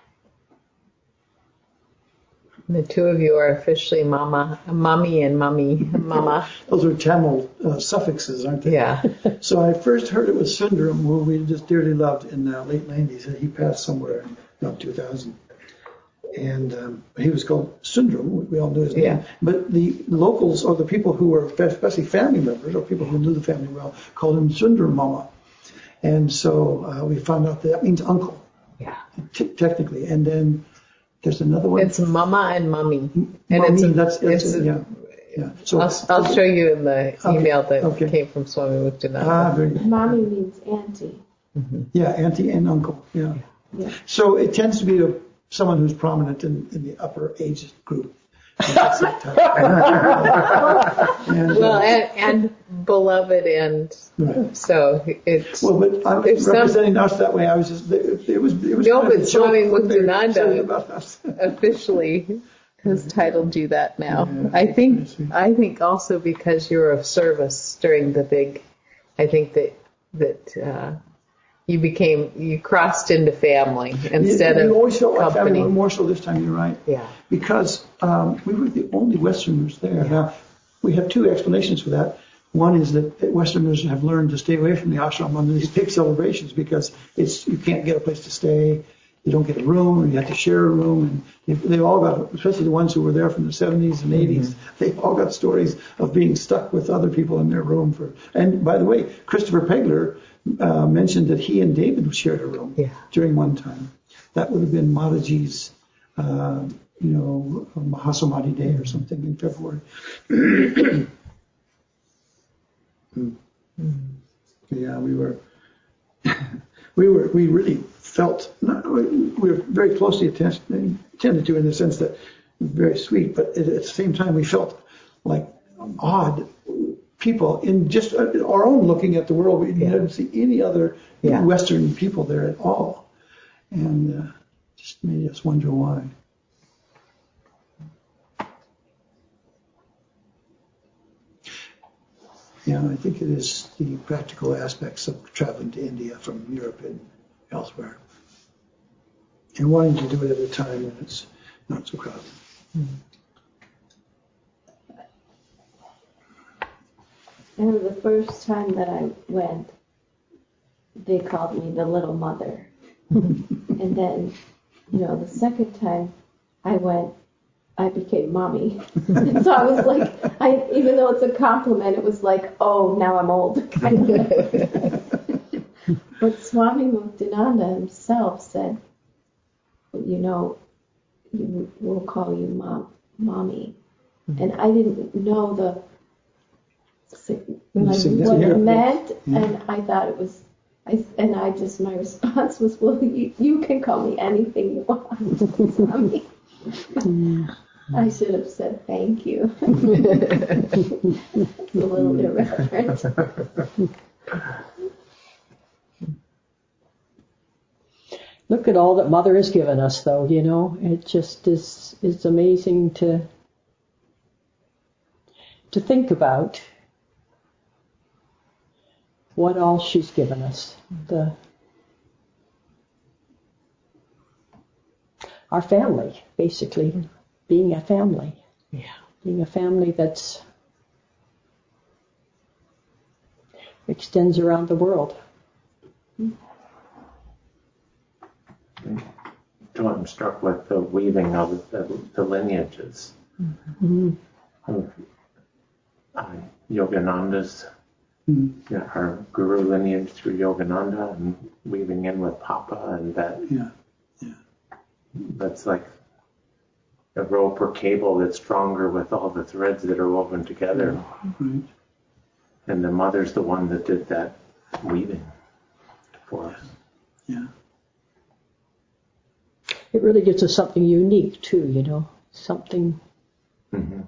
The two of you are officially Mommy and Mama. Those are Tamil suffixes, aren't they? Yeah. So I first heard it was Sundaram, who we just dearly loved in the late 90s. He passed somewhere around 2000. And he was called Sundaram. We all knew his name. Yeah. But the locals, or the people who were especially family members, or people who knew the family well, called him Sundaram Mama. And so we found out that means uncle. Yeah. Technically. And then there's another one. It's Mama and Mummy. And yeah. So I'll show you in the email that came from Swami Muktananda. Very good. Mommy means auntie. Mm-hmm. Yeah, auntie and uncle. Yeah. So it tends to be someone who's prominent in the upper age group. And beloved, and so it's. Well, but I'm representing us that way. I was just it was. No, but Swami Muktananda about us. officially has titled you that now. Yeah, I think also because you were of service during the big. I think that you crossed into family instead of always felt like company. family, more so this time. You're right. Yeah. Because we were the only Westerners there. Yeah. Now we have two explanations for that. One is that Westerners have learned to stay away from the ashram on these big celebrations because you can't get a place to stay. You don't get a room, or you have to share a room, and they've all got, especially the ones who were there from the 70s and 80s, they've all got stories of being stuck with other people in their room. And by the way, Christopher Pegler mentioned that he and David shared a room during one time. That would have been Mataji's, Mahasamadhi Day or something in February. Yeah, we really felt, we were very closely attended to in the sense that very sweet, but at the same time we felt like odd people in just our own looking at the world. We didn't see any other Western people there at all, and just made us wonder why. Yeah, I think it is the practical aspects of traveling to India from Europe and elsewhere, and wanting to do it at a time when it's not so crowded. And the first time that I went, they called me the little mother. And then, the second time I went, I became mommy. So I was like, even though it's a compliment, it was like, oh, now I'm old. Kind of. But Swami Muktananda himself said, we'll call you mommy. And I didn't know what it meant, and I thought it was, my response was, well, you can call me anything you want, Swami. I should have said thank you. It's a little irreverent. Look at all that Mother has given us, though, It just is amazing to think about. what all she's given us. Our family, basically, being a family. Yeah. Being a family that's extends around the world. I'm struck with the weaving of the lineages of Yogananda's, our guru lineage through Yogananda, and weaving in with Papa, and that's like a rope or cable that's stronger with all the threads that are woven together. Right. And the mother's the one that did that weaving for us. Yeah. It really gives us something unique too, something. Mm-hmm.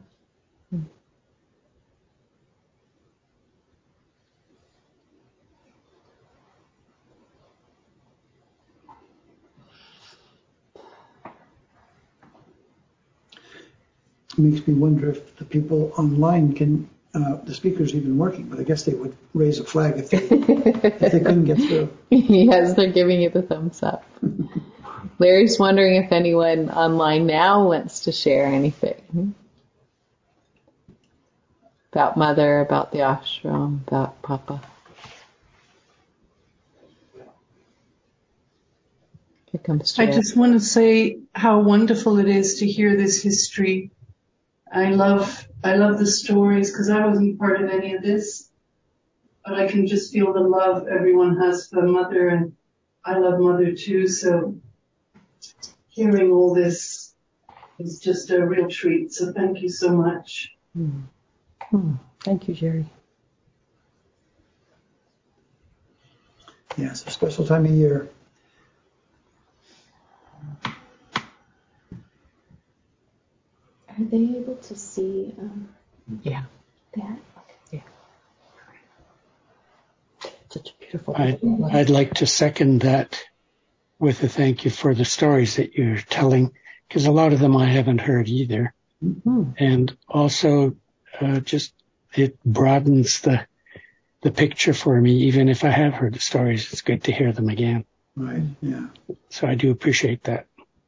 It makes me wonder if the people online can, the speaker's even working, but I guess they would raise a flag if they couldn't get through. Yes, they're giving you the thumbs up. Larry's wondering if anyone online now wants to share anything about Mother, about the ashram, about Papa. Here comes Joy. I just want to say how wonderful it is to hear this history. I love the stories because I wasn't part of any of this, but I can just feel the love everyone has for Mother, and I love Mother too. So hearing all this is just a real treat. So thank you so much. Thank you, Jerry. Yeah, it's a special time of year. Are they able to see Yeah. that? Yeah. Such a beautiful. I'd like to second that with a thank you for the stories that you're telling, because a lot of them I haven't heard either. Mm-hmm. And also, just it broadens the picture for me. Even if I have heard the stories, it's good to hear them again. Right, yeah. So I do appreciate that.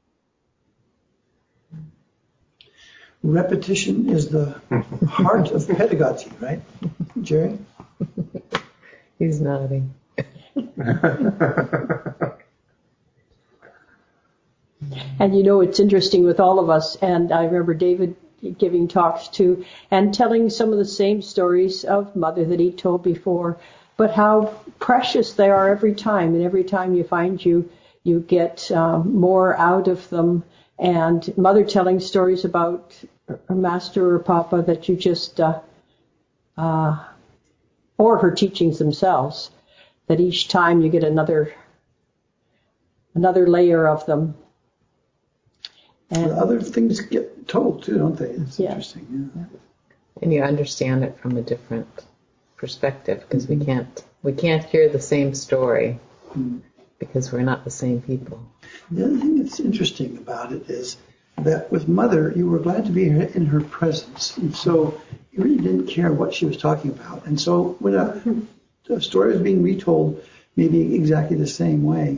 Repetition is the heart of pedagogy, right, Jerry? He's nodding. And it's interesting with all of us, and I remember David giving talks too, and telling some of the same stories of Mother that he told before, but how precious they are every time, and every time you find you get more out of them. And Mother telling stories about her master or Papa that you just, or her teachings themselves, that each time you get another layer of them. And other things get told too, don't they? It's interesting. Yeah. And you understand it from a different perspective, because we can't hear the same story because we're not the same people. The other thing that's interesting about it is that with Mother, you were glad to be in her presence, and so you really didn't care what she was talking about. And so when a story was being retold, maybe exactly the same way,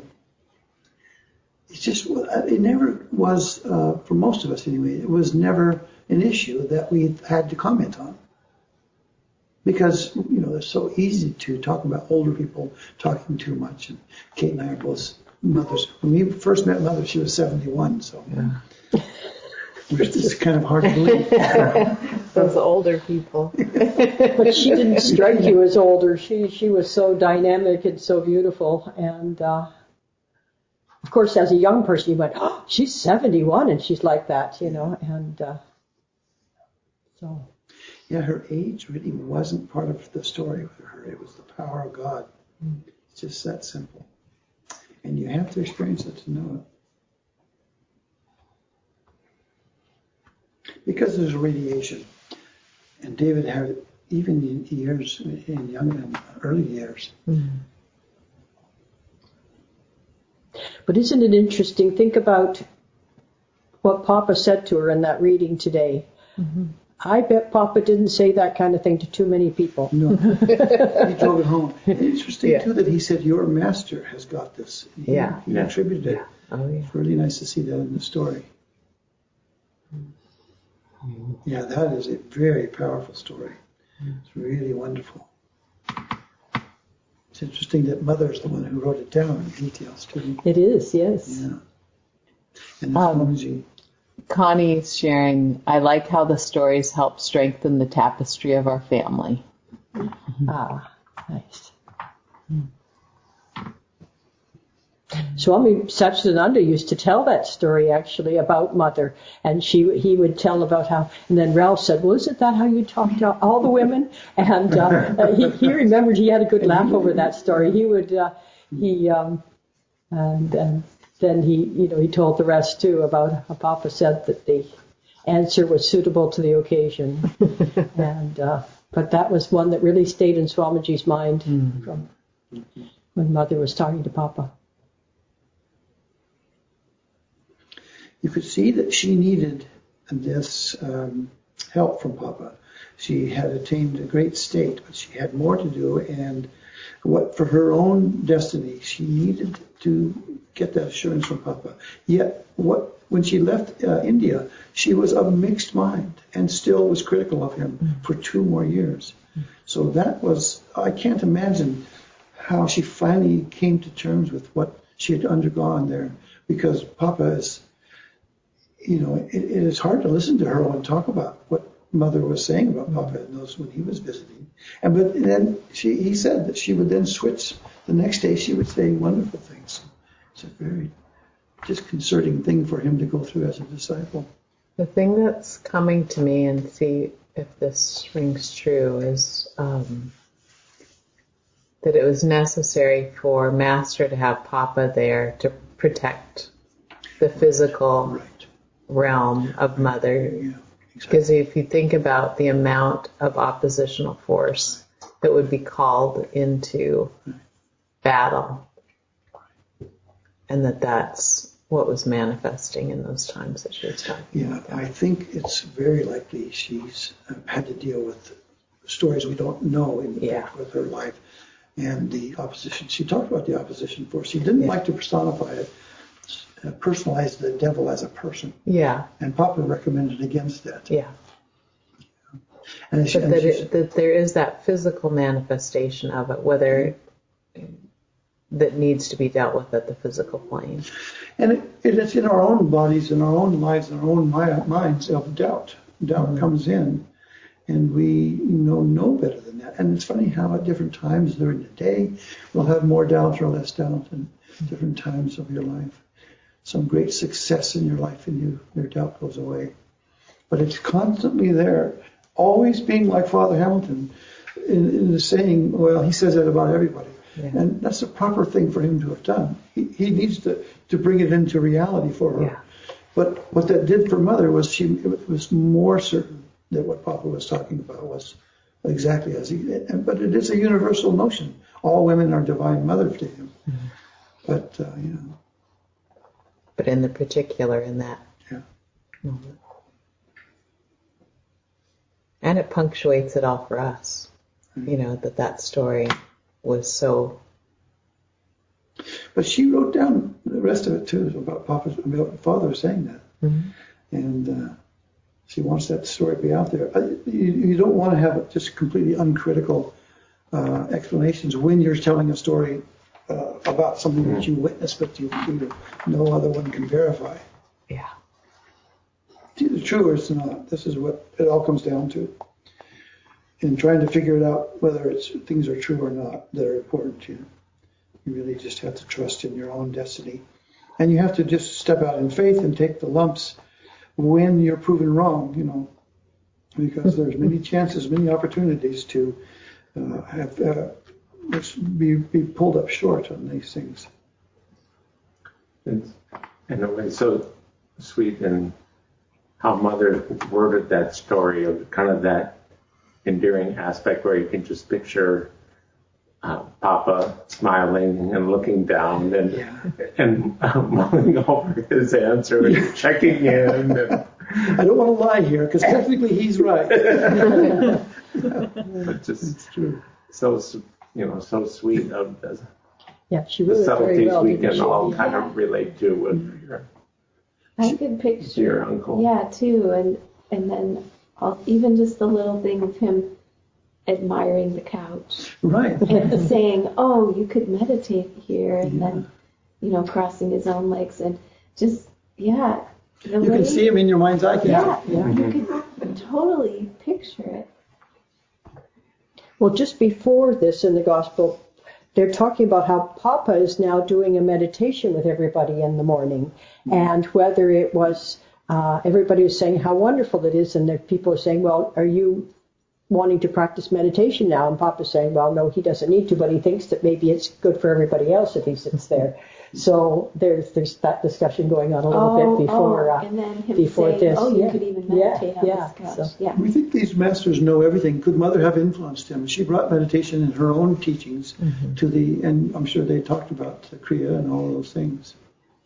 it never was, for most of us anyway, it was never an issue that we had to comment on. Because, it's so easy to talk about older people talking too much. And Kate and I are both mothers. When we first met Mother, she was 71, so it's kind of hard to believe. Those older people. But she didn't strike you as older. She was so dynamic and so beautiful. And of course, as a young person, you went, "Oh, she's 71 and she's like that," And so. Yeah, her age really wasn't part of the story for her. It was the power of God. It's just that simple. And you have to experience it to know it. Because there's radiation. And David had it even in young and early years. But isn't it interesting? Think about what Papa said to her in that reading today. I bet Papa didn't say that kind of thing to too many people. No, he drove it home. Interesting too that he said, "Your master has got this." He attributed it. Oh, yeah. It's really nice to see that in the story. Yeah, that is a very powerful story. It's really wonderful. It's interesting that Mother is the one who wrote it down in details too. It is, yes. Yeah. And Swamiji. Connie's sharing, I like how the stories help strengthen the tapestry of our family. Ah, nice. Swami Satchidananda used to tell that story actually about Mother, and he would tell about how, and then Ralph said, "Well, isn't that how you talk to all the women?" And he remembered he had a good laugh over that story. He would and then he told the rest too about how Papa said that the answer was suitable to the occasion, and but that was one that really stayed in Swamiji's mind from when Mother was talking to Papa. You could see that she needed this help from Papa. She had attained a great state, but she had more to do, and for her own destiny, she needed to get that assurance from Papa. Yet, when she left India, she was of mixed mind and still was critical of him for 2 more years. So I can't imagine how she finally came to terms with what she had undergone there, because Papa is, it is hard to listen to her and talk about what Mother was saying about Papa and those when he was visiting. But then he said that she would then switch. The next day she would say wonderful things. It's a very disconcerting thing for him to go through as a disciple. The thing that's coming to me, and see if this rings true, is that it was necessary for Master to have Papa there to protect the physical realm of Mother. Yeah. Because if you think about the amount of oppositional force that would be called into battle, and that's what was manifesting in those times that she was talking about. I think it's very likely she's had to deal with stories we don't know in with her life and the opposition. She talked about the opposition force. She didn't like to personify it, personalize the devil as a person. Yeah. And Papa recommended against that. Yeah. And that there is that physical manifestation of it, whether that needs to be dealt with at the physical plane. And it's in our own bodies, in our own lives, in our own minds of doubt. Doubt comes in, and we know better than that. And it's funny how at different times during the day, we'll have more doubt or less doubt in different times of your life. Some great success in your life, and your doubt goes away. But it's constantly there, always being like Father Hamilton in the saying, well, he says that about everybody. Yeah. And that's the proper thing for him to have done. He needs to bring it into reality for her. Yeah. But what that did for Mother was it was more certain that what Papa was talking about was exactly as but it is a universal notion. All women are divine mothers to him. Mm-hmm. But, But in the particular, in that moment. And it punctuates it all for us. Mm-hmm. That story was so. But she wrote down the rest of it too about Father saying that, and she wants that story to be out there. You don't want to have just completely uncritical explanations when you're telling a story about something that you witnessed, but no other one can verify. Yeah, it's either true or it's not. This is what it all comes down to. In trying to figure it out whether things are true or not that are important to you. You really just have to trust in your own destiny. And you have to just step out in faith and take the lumps when you're proven wrong, because there's many chances, many opportunities to be pulled up short on these things. It's in a way so sweet in how Mother worded that story of kind of that endearing aspect where you can just picture Papa smiling and looking down and mulling over his answer and checking in. I don't want to lie here because technically he's right. But just It's true. so sweet of the She wrote it very subtleties well, we didn't can she? all kind of relate to with I could picture your uncle. Yeah, too, and then even just the little thing of him admiring the couch Right. and saying, "Oh, you could meditate here," and then crossing his own legs and just You can see him in your mind's eye. You could totally picture it. Well, just before this in the gospel, they're talking about how Papa is now doing a meditation with everybody in the morning, and whether it was everybody was saying how wonderful it is, and the people are saying, "Well, are you wanting to practice meditation now?" And Papa's saying, "Well, no, he doesn't need to, but he thinks that maybe it's good for everybody else if he sits there." So there's that discussion going on a little bit before and then him before saying, this. you could even meditate on this couch. So. Yeah. We think these masters know everything. Could Mother have influenced him? She brought meditation in her own teachings to and I'm sure they talked about Kriya and all those things.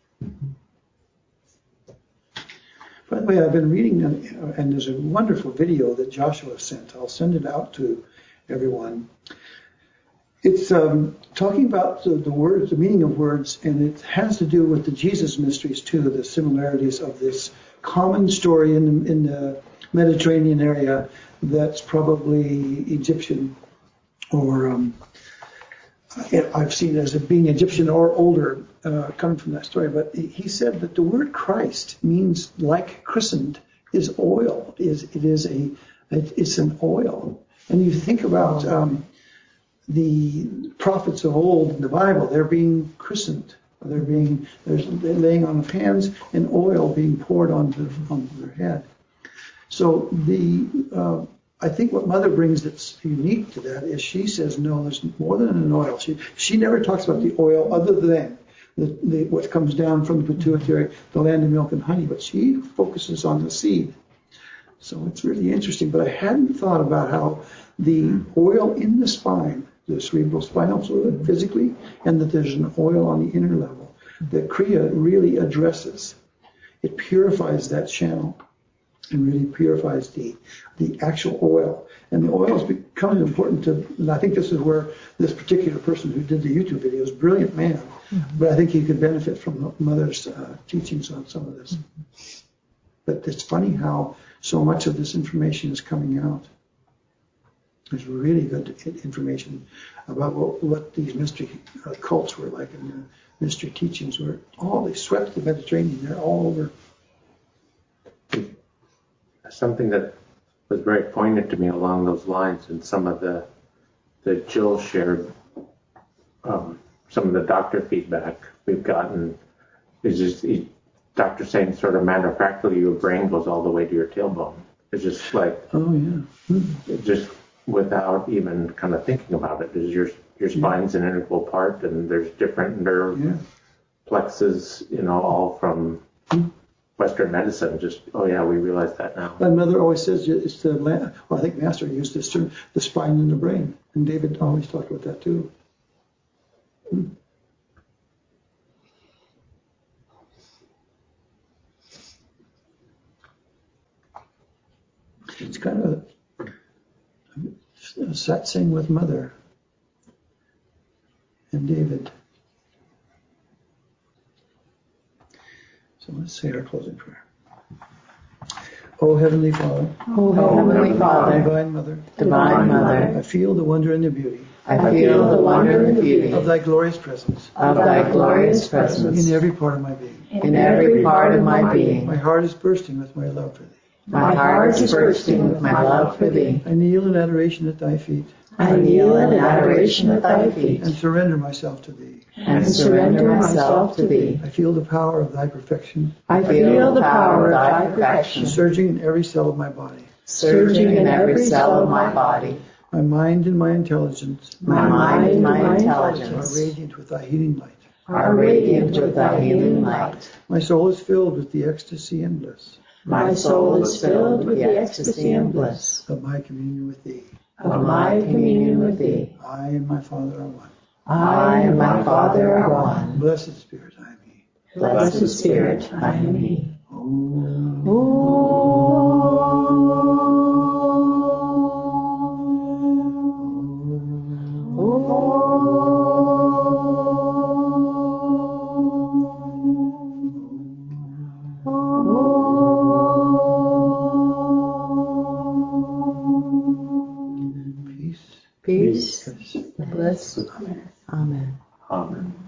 By the way, I've been reading, and there's a wonderful video that Joshua sent. I'll send it out to everyone. It's talking about the words, the meaning of words, and it has to do with the Jesus mysteries too, the similarities of this common story in the Mediterranean area that's probably Egyptian, or I've seen it as being Egyptian or older, coming from that story. But he said that the word Christ means, like christened, is oil. It's an oil, and you think about the prophets of old in the Bible, they're being christened. They're laying on of hands and oil being poured onto their head. So I think what Mother brings that's unique to that is she says, no, there's more than an oil. She never talks about the oil other than what comes down from the pituitary, the land of milk and honey, but she focuses on the seed. So it's really interesting, but I hadn't thought about how the oil in the spine, the cerebral spinal fluid physically, and that there's an oil on the inner level that Kriya really addresses. It purifies that channel and really purifies the actual oil. And the oil is becoming important and I think this is where this particular person who did the YouTube video is a brilliant man, but I think he could benefit from Mother's teachings on some of this. But it's funny how so much of this information is coming out. There's really good information about what these mystery cults were like, and the mystery teachings were. They swept the Mediterranean. They're all over. Something that was very poignant to me along those lines, and some of the Jill shared, some of the doctor feedback we've gotten is just doctor saying sort of matter of factly, your brain goes all the way to your tailbone. It's just like, just without even kind of thinking about it, is your spine's an integral part, and there's different nerve plexes, all from Western medicine. Just, we realize that now. My Mother always says it's I think Master used this term, the spine and the brain, and David always talked about that too. It's kind of a satsang with Mother and David. So let's say our closing prayer. O Heavenly Father, O Heavenly Father, Divine Mother, Divine Mother, I feel the wonder and the beauty I feel the wonder and the beauty of Thy glorious presence of Thy glorious presence in every part of my being. in every part of my being. My heart is bursting with my love for Thee. My heart is bursting with my love for Thee. I kneel in adoration at Thy feet I kneel in adoration at Thy feet and surrender myself to Thee. and surrender myself to Thee. I feel the power of Thy perfection I feel the power of Thy perfection surging in every cell of my body. surging in every cell of my body. My mind and my intelligence My mind and my are intelligence radiant with Thy healing light. are radiant with Thy healing light. My soul is filled with the ecstasy and bliss My soul is filled with the ecstasy and bliss of my communion with Thee. of my communion with Thee. I and my Father are one. I and my Father are one. Blessed Spirit, I am He. Blessed Spirit, I am He. Peace, bliss. Amen. Amen.